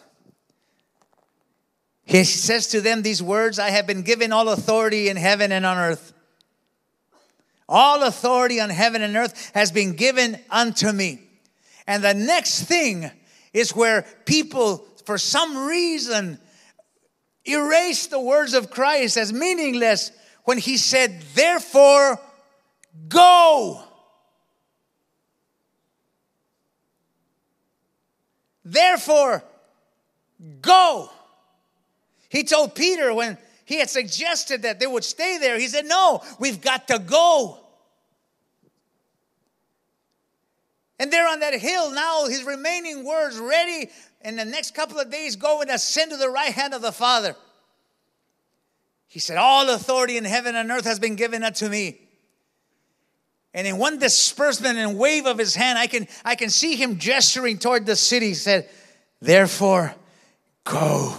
He says to them these words, "I have been given all authority in heaven and on earth. All authority on heaven and earth has been given unto me." And the next thing is where people, for some reason, erase the words of Christ as meaningless when He said, "Therefore, go." Therefore, go. He told Peter when he had suggested that they would stay there, he said, "No, we've got to go." And there on that hill now, His remaining words ready in the next couple of days, go and ascend to the right hand of the Father. He said, "All authority in heaven and earth has been given unto me." And in one disbursement and wave of His hand, I can see Him gesturing toward the city. He said, "Therefore, go."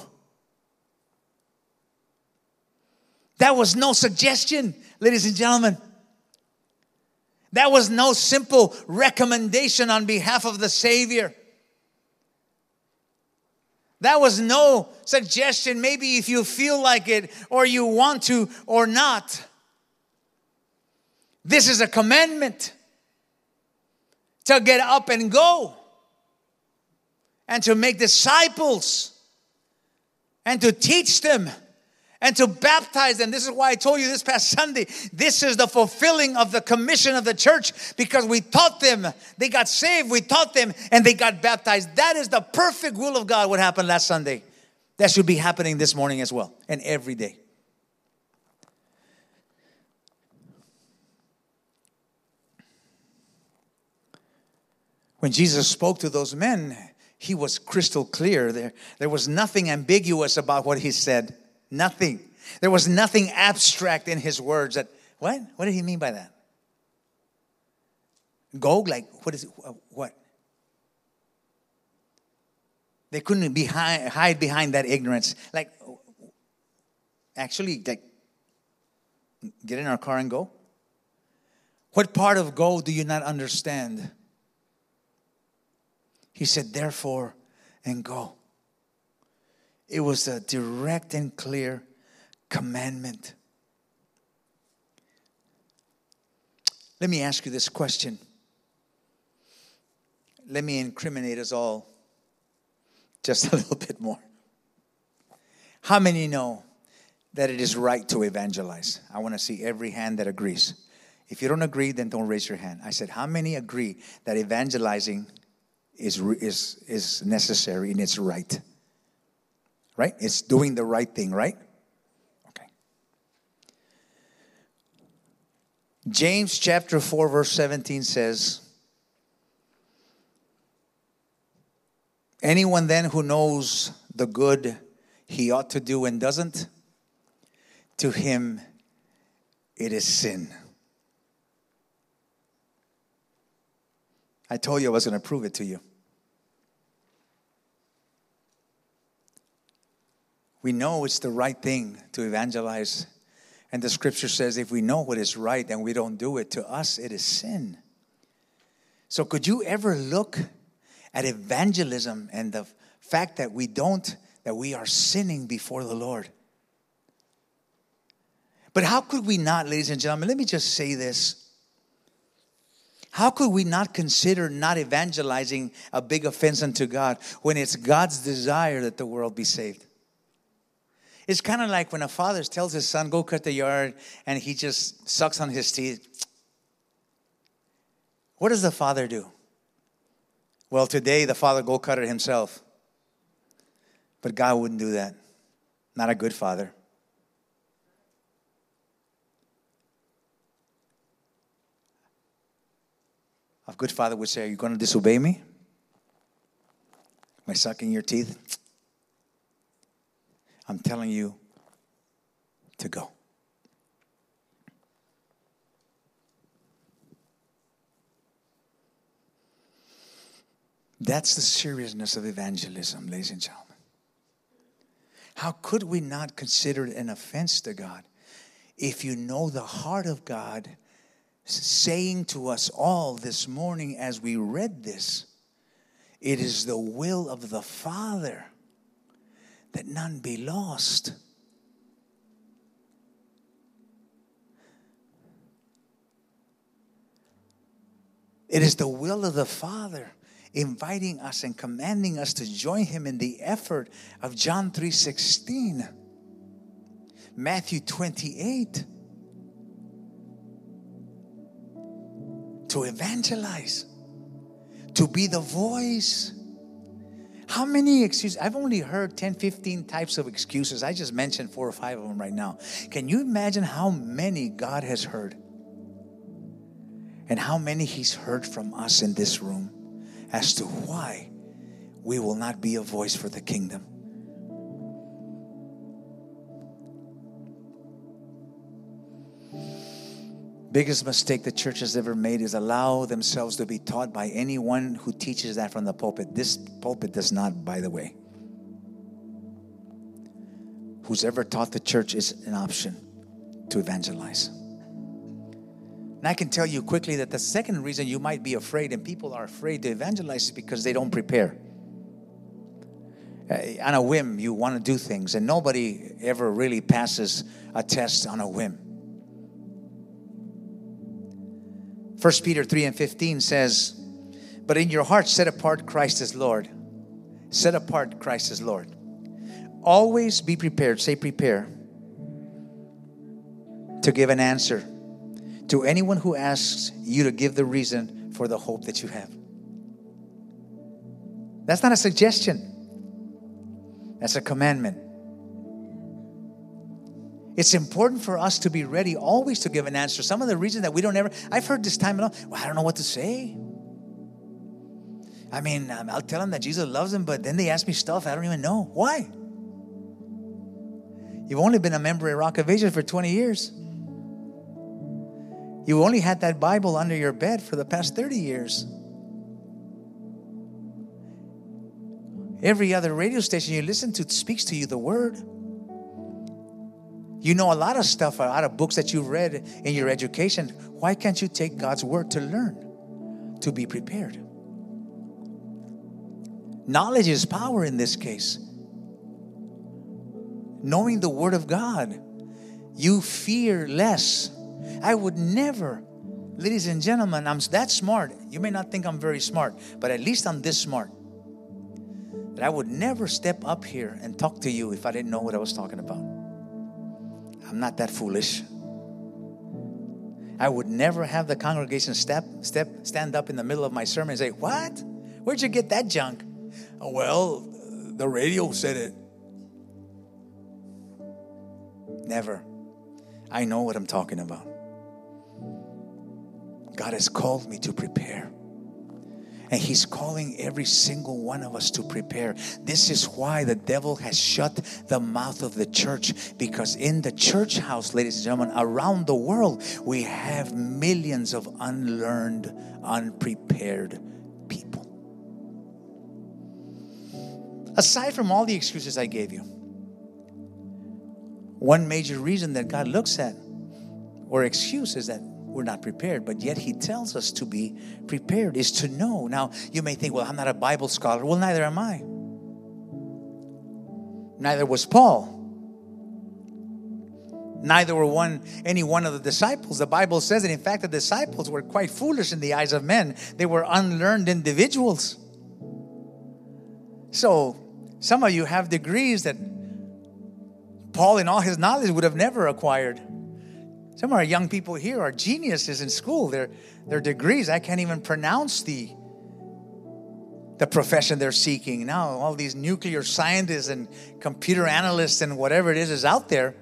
That was no suggestion, ladies and gentlemen. That was no simple recommendation on behalf of the Savior. That was no suggestion, maybe if you feel like it or you want to or not. This is a commandment to get up and go and to make disciples and to teach them and to baptize them. This is why I told you this past Sunday, this is the fulfilling of the commission of the church, because we taught them, they got saved, we taught them, and they got baptized. That is the perfect will of God, what happened last Sunday. That should be happening this morning as well, and every day. When Jesus spoke to those men, he was crystal clear. There was nothing ambiguous about what he said. Nothing. There was nothing abstract in his words. What? What did he mean by that? Go? Like, what is it? What? They couldn't hide behind that ignorance. Like, actually, like, get in our car and go? What part of go do you not understand? He said, therefore, and go. It was a direct and clear commandment. Let me ask you this question. Let me incriminate us all just a little bit more. How many know that it is right to evangelize? I want to see every hand that agrees. If you don't agree, then don't raise your hand. I said, how many agree that evangelizing is necessary and it's right? Right? It's doing the right thing, right? Okay. James chapter 4 verse 17 says, anyone then who knows the good he ought to do and doesn't, to him it is sin. I told you I was going to prove it to you. We know it's the right thing to evangelize. And the scripture says if we know what is right and we don't do it, to us it is sin. So could you ever look at evangelism and the fact that we are sinning before the Lord? But how could we not, ladies and gentlemen, let me just say this. How could we not consider not evangelizing a big offense unto God when it's God's desire that the world be saved? It's kind of like when a father tells his son, go cut the yard, and he just sucks on his teeth. What does the father do? Well, today the father go cut it himself. But God wouldn't do that. Not a good father. A good father would say, are you going to disobey me? By sucking your teeth? I'm telling you to go. That's the seriousness of evangelism, ladies and gentlemen. How could we not consider it an offense to God if you know the heart of God saying to us all this morning as we read this, it is the will of the Father that none be lost. It is the will of the Father inviting us and commanding us to join Him in the effort of John 3:16, Matthew 28, to evangelize, to be the voice. How many excuses? I've only heard 10, 15 types of excuses. I just mentioned 4 or 5 of them right now. Can you imagine how many God has heard? And how many He's heard from us in this room as to why we will not be a voice for the kingdom. Biggest mistake the church has ever made is allow themselves to be taught by anyone who teaches that from the pulpit. This pulpit does not, by the way. Who's ever taught the church is an option to evangelize. And I can tell you quickly that the second reason you might be afraid, and people are afraid to evangelize, is because they don't prepare. On a whim, you want to do things, and nobody ever really passes a test on a whim. 1 Peter 3:15 says, but in your heart set apart Christ as Lord. Set apart Christ as Lord. Always be prepared, say prepare, to give an answer to anyone who asks you to give the reason for the hope that you have. That's not a suggestion. That's a commandment. It's important for us to be ready always to give an answer. Some of the reason that we don't ever, I've heard this time and all, well, I don't know what to say. I mean, I'll tell them that Jesus loves them, but then they ask me stuff I don't even know. Why? You've only been a member at Rock of Ages for 20 years. You only had that Bible under your bed for the past 30 years. Every other radio station you listen to speaks to you the Word. You know a lot of stuff out of books that you've read in your education. Why can't you take God's Word to learn, to be prepared? Knowledge is power in this case. Knowing the Word of God, you fear less. I would never, ladies and gentlemen, I'm that smart. You may not think I'm very smart, but at least I'm this smart. That I would never step up here and talk to you if I didn't know what I was talking about. I'm not that foolish. I would never have the congregation stand up in the middle of my sermon and say, "What? Where'd you get that junk?" "Oh, well, the radio said it." Never. I know what I'm talking about. God has called me to prepare. And He's calling every single one of us to prepare. This is why the devil has shut the mouth of the church. Because in the church house, ladies and gentlemen, around the world, we have millions of unlearned, unprepared people. Aside from all the excuses I gave you, one major reason that God looks at, or excuse, is that we're not prepared, but yet He tells us to be prepared, is to know. Now, you may think, well, I'm not a Bible scholar. Well, neither am I. Neither was Paul. Neither were any one of the disciples. The Bible says that, in fact, the disciples were quite foolish in the eyes of men. They were unlearned individuals. So, some of you have degrees that Paul, in all his knowledge, would have never acquired. Some of our young people here are geniuses in school. Their degrees, I can't even pronounce the profession they're seeking. Now, all these nuclear scientists and computer analysts and whatever it is out there.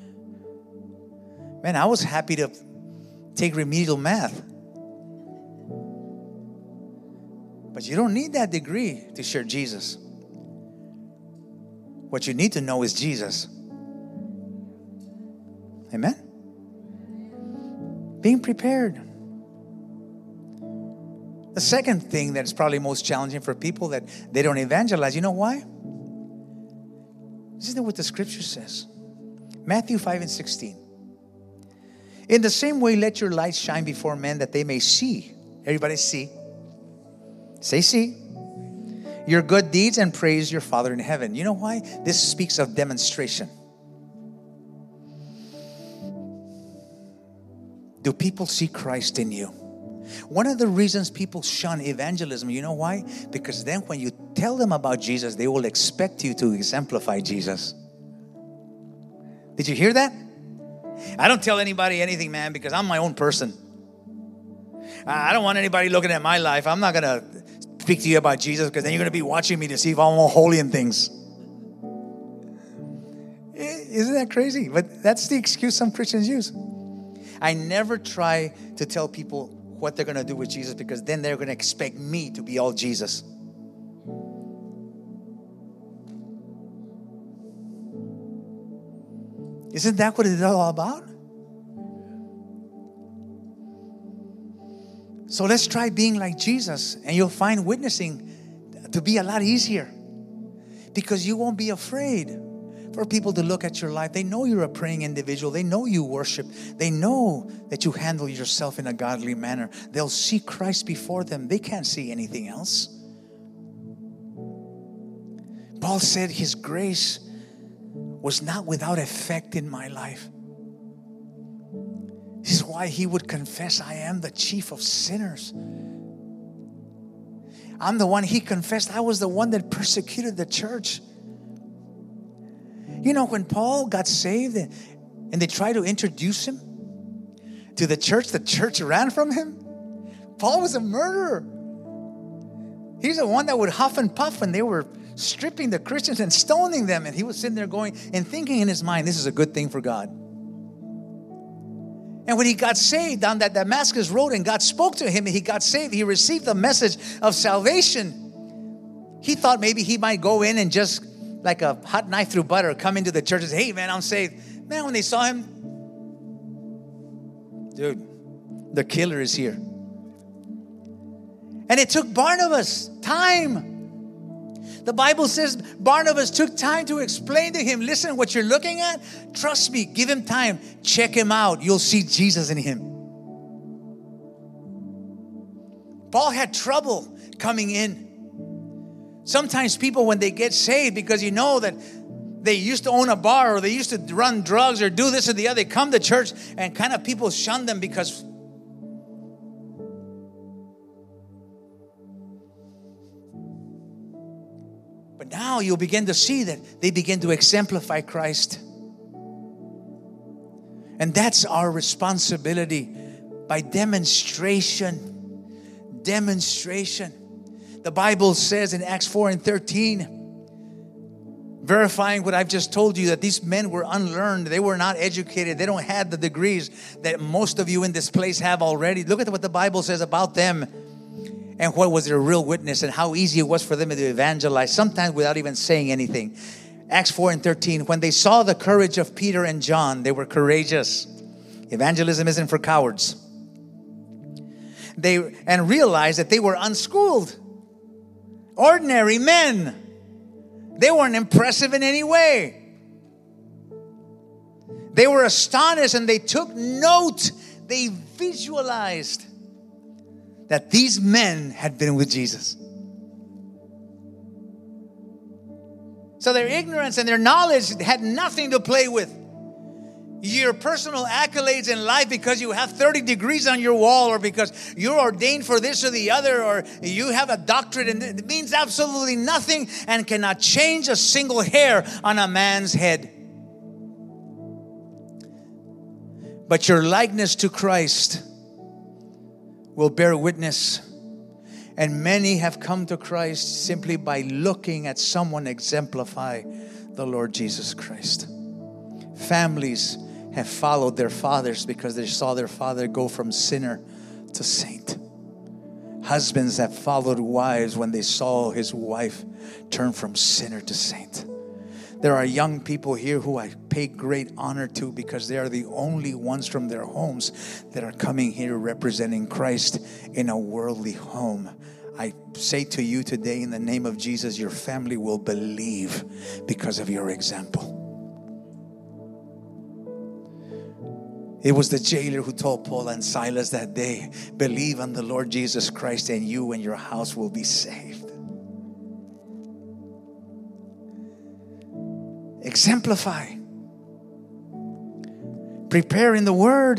Man, I was happy to take remedial math. But you don't need that degree to share Jesus. What you need to know is Jesus. Amen? Being prepared. The second thing that's probably most challenging for people that they don't evangelize, you know why? Isn't that what the scripture says? Matthew 5:16. In the same way, let your light shine before men that they may see. Everybody see. Say see. Your good deeds and praise your Father in heaven. You know why? This speaks of demonstration. Do people see Christ in you? One of the reasons people shun evangelism, you know why? Because then when you tell them about Jesus, they will expect you to exemplify Jesus. Did you hear that? I don't tell anybody anything, man, because I'm my own person. I don't want anybody looking at my life. I'm not going to speak to you about Jesus, because then you're going to be watching me to see if I'm all holy in things. Isn't that crazy? But that's the excuse some Christians use. I never try to tell people what they're going to do with Jesus, because then they're going to expect me to be all Jesus. Isn't that what it's all about? So let's try being like Jesus, and you'll find witnessing to be a lot easier, because you won't be afraid for people to look at your life. They know you're a praying individual. They know you worship. They know that you handle yourself in a godly manner. They'll see Christ before them. They can't see anything else. Paul said His grace was not without effect in my life. This is why he would confess, I am the chief of sinners. I'm the one, he confessed, I was the one that persecuted the church. You know, when Paul got saved and they tried to introduce him to the church ran from him. Paul was a murderer. He's the one that would huff and puff when they were stripping the Christians and stoning them. And he was sitting there going and thinking in his mind, this is a good thing for God. And when he got saved down that Damascus road and God spoke to him and he got saved, he received the message of salvation. he thought maybe he might go in and just like a hot knife through butter come into the church and say, hey man, I'm saved. Man, when they saw him, dude, the killer is here. And it took Barnabas time. The Bible says Barnabas took time to explain to him, listen, what you're looking at, trust me, give him time, check him out. You'll see Jesus in him. Paul had trouble coming in. Sometimes people, when they get saved, because you know that they used to own a bar or they used to run drugs or do this or the other, they come to church and kind of people shun them because but now you'll begin to see that they begin to exemplify Christ. And that's our responsibility by demonstration. Demonstration. The Bible says in Acts 4:13, verifying what I've just told you, that these men were unlearned. They were not educated. They don't have the degrees that most of you in this place have already. Look at what the Bible says about them and what was their real witness and how easy it was for them to evangelize, sometimes without even saying anything. Acts 4:13, when they saw the courage of Peter and John, they were courageous. Evangelism isn't for cowards. And realized that they were unschooled, ordinary men. They weren't impressive in any way. They were astonished and they took note. They visualized that these men had been with Jesus. So their ignorance and their knowledge had nothing to play with. Your personal accolades in life because you have 30 degrees on your wall or because you're ordained for this or the other or you have a doctorate, and it means absolutely nothing and cannot change a single hair on a man's head. But your likeness to Christ will bear witness. And many have come to Christ simply by looking at someone exemplify the Lord Jesus Christ. Families have followed their fathers because they saw their father go from sinner to saint. Husbands have followed wives when they saw his wife turn from sinner to saint. There are young people here who I pay great honor to because they are the only ones from their homes that are coming here representing Christ in a worldly home. I say to you today in the name of Jesus, your family will believe because of your example. It was the jailer who told Paul and Silas that day, believe on the Lord Jesus Christ and you and your house will be saved. Exemplify. Prepare in the Word.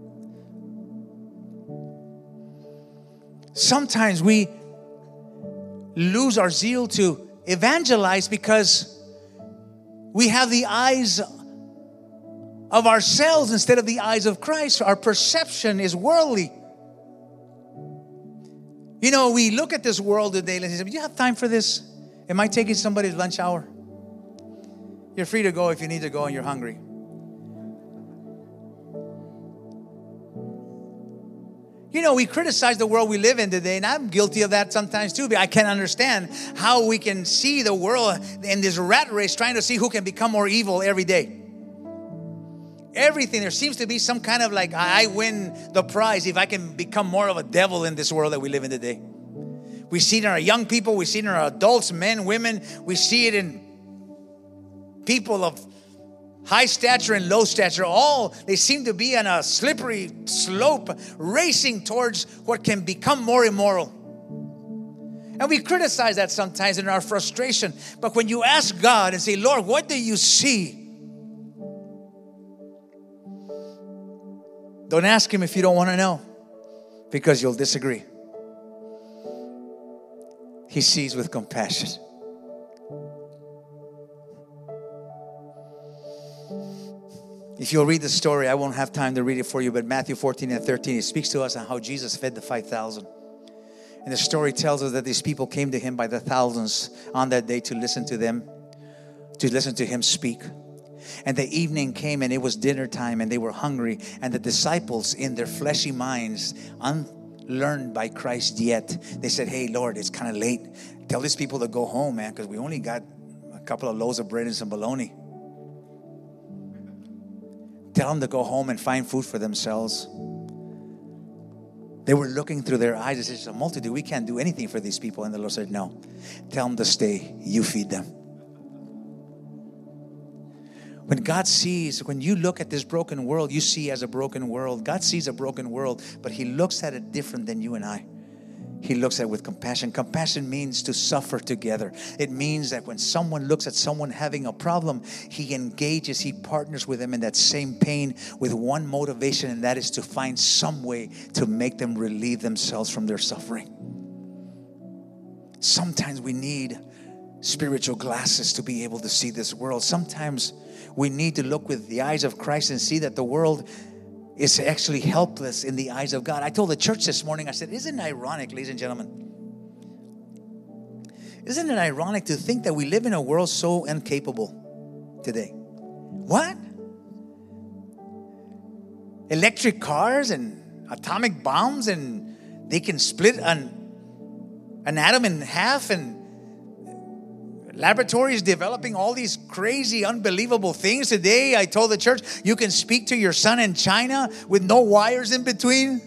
Sometimes we lose our zeal to evangelize because we have the eyes of ourselves instead of the eyes of Christ. Our perception is worldly. You know, we look at this world today and say, do you have time for this? Am I taking somebody's lunch hour? You're free to go if you need to go and you're hungry. You know, we criticize the world we live in today, and I'm guilty of that sometimes too. But I can't understand how we can see the world in this rat race trying to see who can become more evil every day. Everything, there seems to be some kind of like, I win the prize if I can become more of a devil in this world that we live in today. We see it in our young people. We see it in our adults, men, women. We see it in people of high stature and low stature. All, they seem to be on a slippery slope, racing towards what can become more immoral. And we criticize that sometimes in our frustration. But when you ask God and say, Lord, what do you see? Don't ask him if you don't want to know, because you'll disagree. He sees with compassion. If you'll read the story, I won't have time to read it for you, but Matthew 14:13, it speaks to us on how Jesus fed the 5,000. And the story tells us that these people came to him by the thousands on that day to listen to him speak. And the evening came and it was dinner time and they were hungry. And the disciples in their fleshy minds, learned by Christ yet. They said, hey, Lord, it's kind of late. Tell these people to go home, man, because we only got a couple of loaves of bread and some bologna. Tell them to go home and find food for themselves. They were looking through their eyes. They said, it's a multitude. We can't do anything for these people. And the Lord said, no. Tell them to stay. You feed them. When God sees, when you look at this broken world, you see as a broken world. God sees a broken world, but He looks at it different than you and I. He looks at it with compassion. Compassion means to suffer together. It means that when someone looks at someone having a problem, He engages, He partners with them in that same pain with one motivation, and that is to find some way to make them relieve themselves from their suffering. Sometimes we need spiritual glasses to be able to see this world. Sometimes we need to look with the eyes of Christ and see that the world is actually helpless in the eyes of God. I told the church this morning, I said, isn't it ironic, ladies and gentlemen? Isn't it ironic to think that we live in a world so incapable today? What? Electric cars and atomic bombs, and they can split an atom in half, and laboratories developing all these crazy, unbelievable things. Today, I told the church, you can speak to your son in China with no wires in between.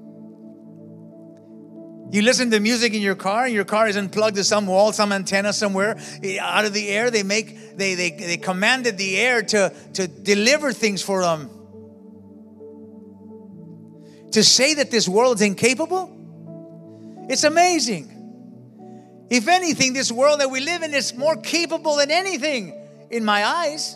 You listen to music in your car, and your car is unplugged to some wall, some antenna somewhere. Out of the air, they commanded the air to deliver things for them. To say that this world is incapable, it's amazing. If anything, this world that we live in is more capable than anything in my eyes.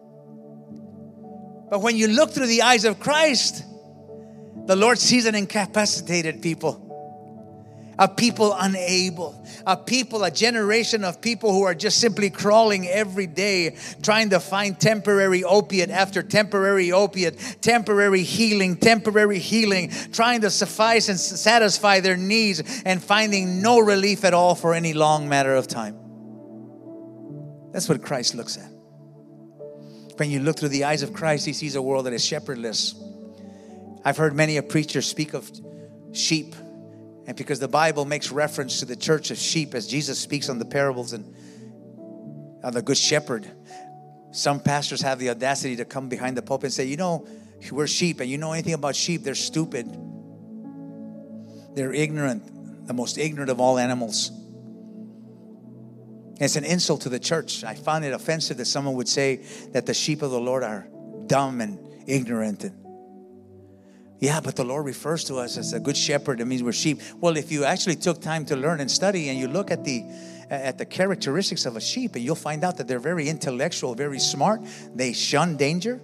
But when you look through the eyes of Christ, the Lord sees an incapacitated people. A people unable. A generation of people who are just simply crawling every day, trying to find temporary opiate after temporary opiate, temporary healing, trying to suffice and satisfy their needs and finding no relief at all for any long matter of time. That's what Christ looks at. When you look through the eyes of Christ, He sees a world that is shepherdless. I've heard many a preacher speak of sheep. And because the Bible makes reference to the church of sheep as Jesus speaks on the parables and on the good shepherd, some pastors have the audacity to come behind the pulpit and say, you know, we're sheep, and you know anything about sheep, they're stupid. They're ignorant, the most ignorant of all animals. And it's an insult to the church. I find it offensive that someone would say that the sheep of the Lord are dumb and ignorant. Yeah, but the Lord refers to us as a good shepherd. That means we're sheep. Well, if you actually took time to learn and study, and you look at the characteristics of a sheep, and you'll find out that they're very intellectual, very smart. They shun danger.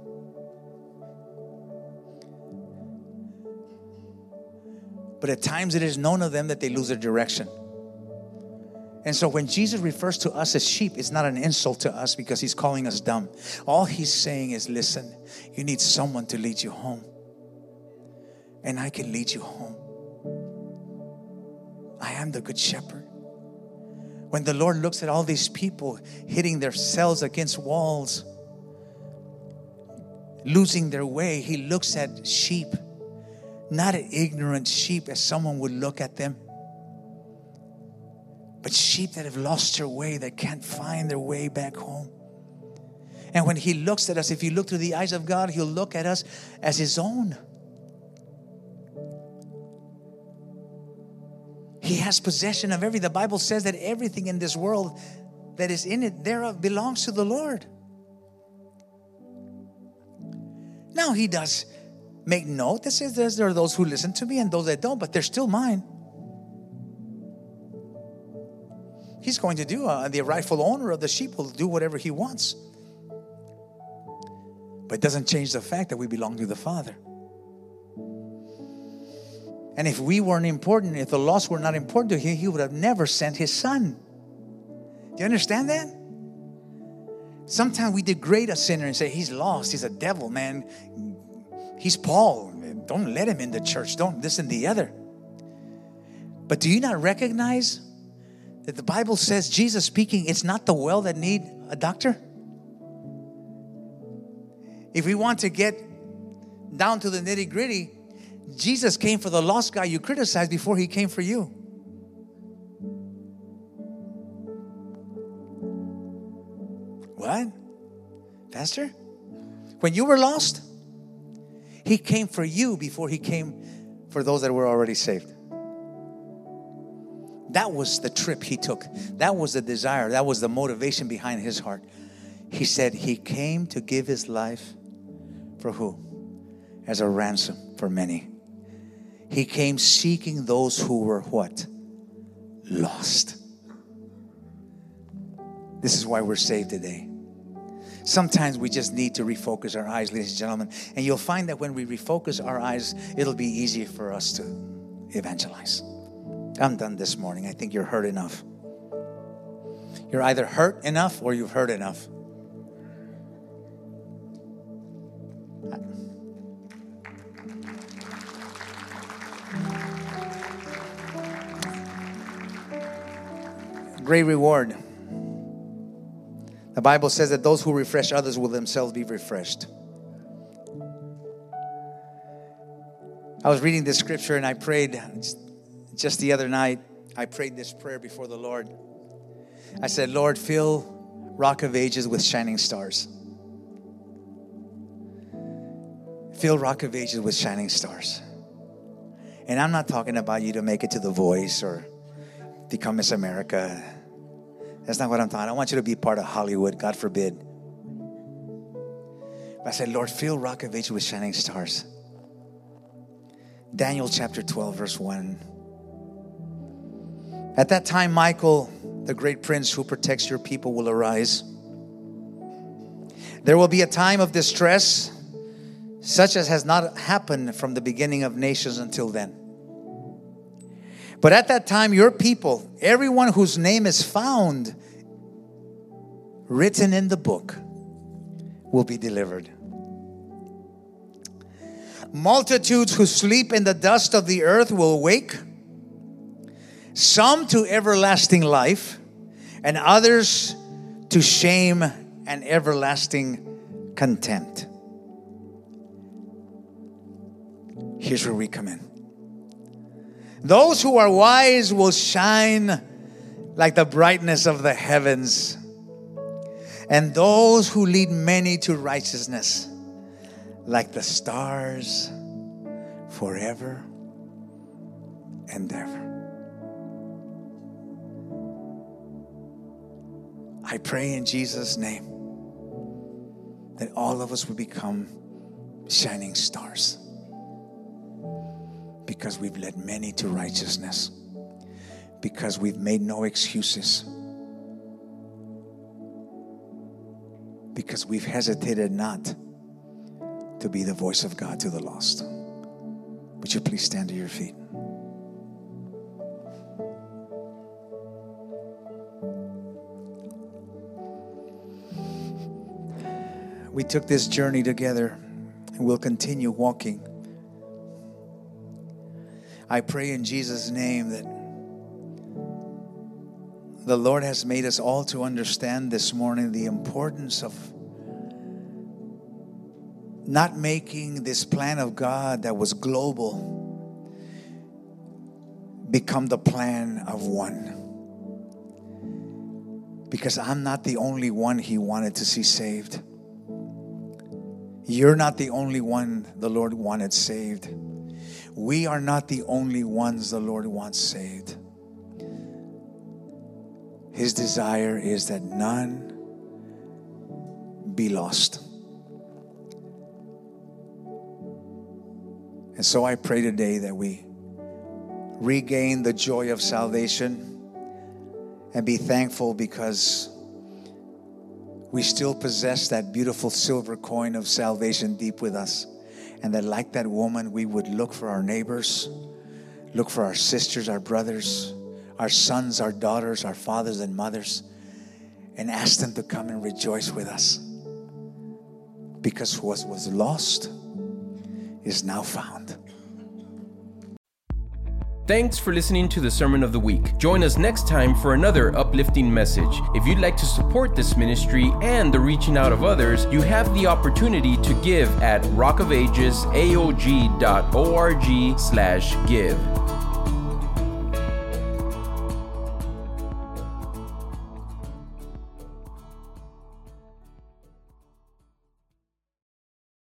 But at times it is known of them that they lose their direction. And so when Jesus refers to us as sheep, it's not an insult to us because He's calling us dumb. All He's saying is, listen, you need someone to lead you home. And I can lead you home. I am the good shepherd. When the Lord looks at all these people hitting themselves against walls, losing their way, He looks at sheep, not an ignorant sheep as someone would look at them, but sheep that have lost their way, that can't find their way back home. And when He looks at us, if you look through the eyes of God, He'll look at us as His own. He has possession of everything. The Bible says that everything in this world that is in it thereof belongs to the Lord. Now He does make note that says there are those who listen to me and those that don't, but they're still mine. He's going to do, the rightful owner of the sheep will do whatever He wants. But it doesn't change the fact that we belong to the Father. And if we weren't important, if the lost were not important to Him, He would have never sent His Son. Do you understand that? Sometimes we degrade a sinner and say, he's lost, he's a devil, man. He's Paul. Don't let him in the church. Don't this and the other. But do you not recognize that the Bible says, Jesus speaking, it's not the well that need a doctor? If we want to get down to the nitty-gritty, Jesus came for the lost guy you criticized before he came for you. What? Pastor? When you were lost, he came for you before he came for those that were already saved. That was the trip he took. That was the desire. That was the motivation behind his heart. He said he came to give his life for who? As a ransom for many. He came seeking those who were what? Lost. This is why we're saved today. Sometimes we just need to refocus our eyes, ladies and gentlemen. And you'll find that when we refocus our eyes, it'll be easier for us to evangelize. I'm done this morning. I think you're hurt enough. You're either hurt enough or you've heard enough. Great reward. The Bible says that those who refresh others will themselves be refreshed. I was reading this scripture and I prayed just the other night. I prayed this prayer before the Lord. I said, Lord, fill Rock of Ages with shining stars. Fill Rock of Ages with shining stars. And I'm not talking about you to make it to The Voice or become Miss America. That's not what I'm talking. I want you to be part of Hollywood, God forbid. But I said, Lord, fill Rock of Ages with shining stars. Daniel chapter 12, verse 1. At that time, Michael, the great prince who protects your people, will arise. There will be a time of distress, such as has not happened from the beginning of nations until then. But at that time, your people, everyone whose name is found written in the book, will be delivered. Multitudes who sleep in the dust of the earth will wake, some to everlasting life, and others to shame and everlasting contempt. Here's where we come in. Those who are wise will shine like the brightness of the heavens, and those who lead many to righteousness like the stars forever and ever. I pray in Jesus' name that all of us will become shining stars, because we've led many to righteousness, because we've made no excuses, because we've hesitated not to be the voice of God to the lost. Would you please stand to your feet? We took this journey together and we'll continue walking. I pray in Jesus' name that the Lord has made us all to understand this morning the importance of not making this plan of God that was global become the plan of one. Because I'm not the only one He wanted to see saved. You're not the only one the Lord wanted saved. We are not the only ones the Lord wants saved. His desire is that none be lost. And so I pray today that we regain the joy of salvation and be thankful because we still possess that beautiful silver coin of salvation deep with us. And that like that woman, we would look for our neighbors, look for our sisters, our brothers, our sons, our daughters, our fathers and mothers, and ask them to come and rejoice with us. Because what was lost is now found. Thanks for listening to the Sermon of the Week. Join us next time for another uplifting message. If you'd like to support this ministry and the reaching out of others, you have the opportunity to give at rockofagesaog.org/give.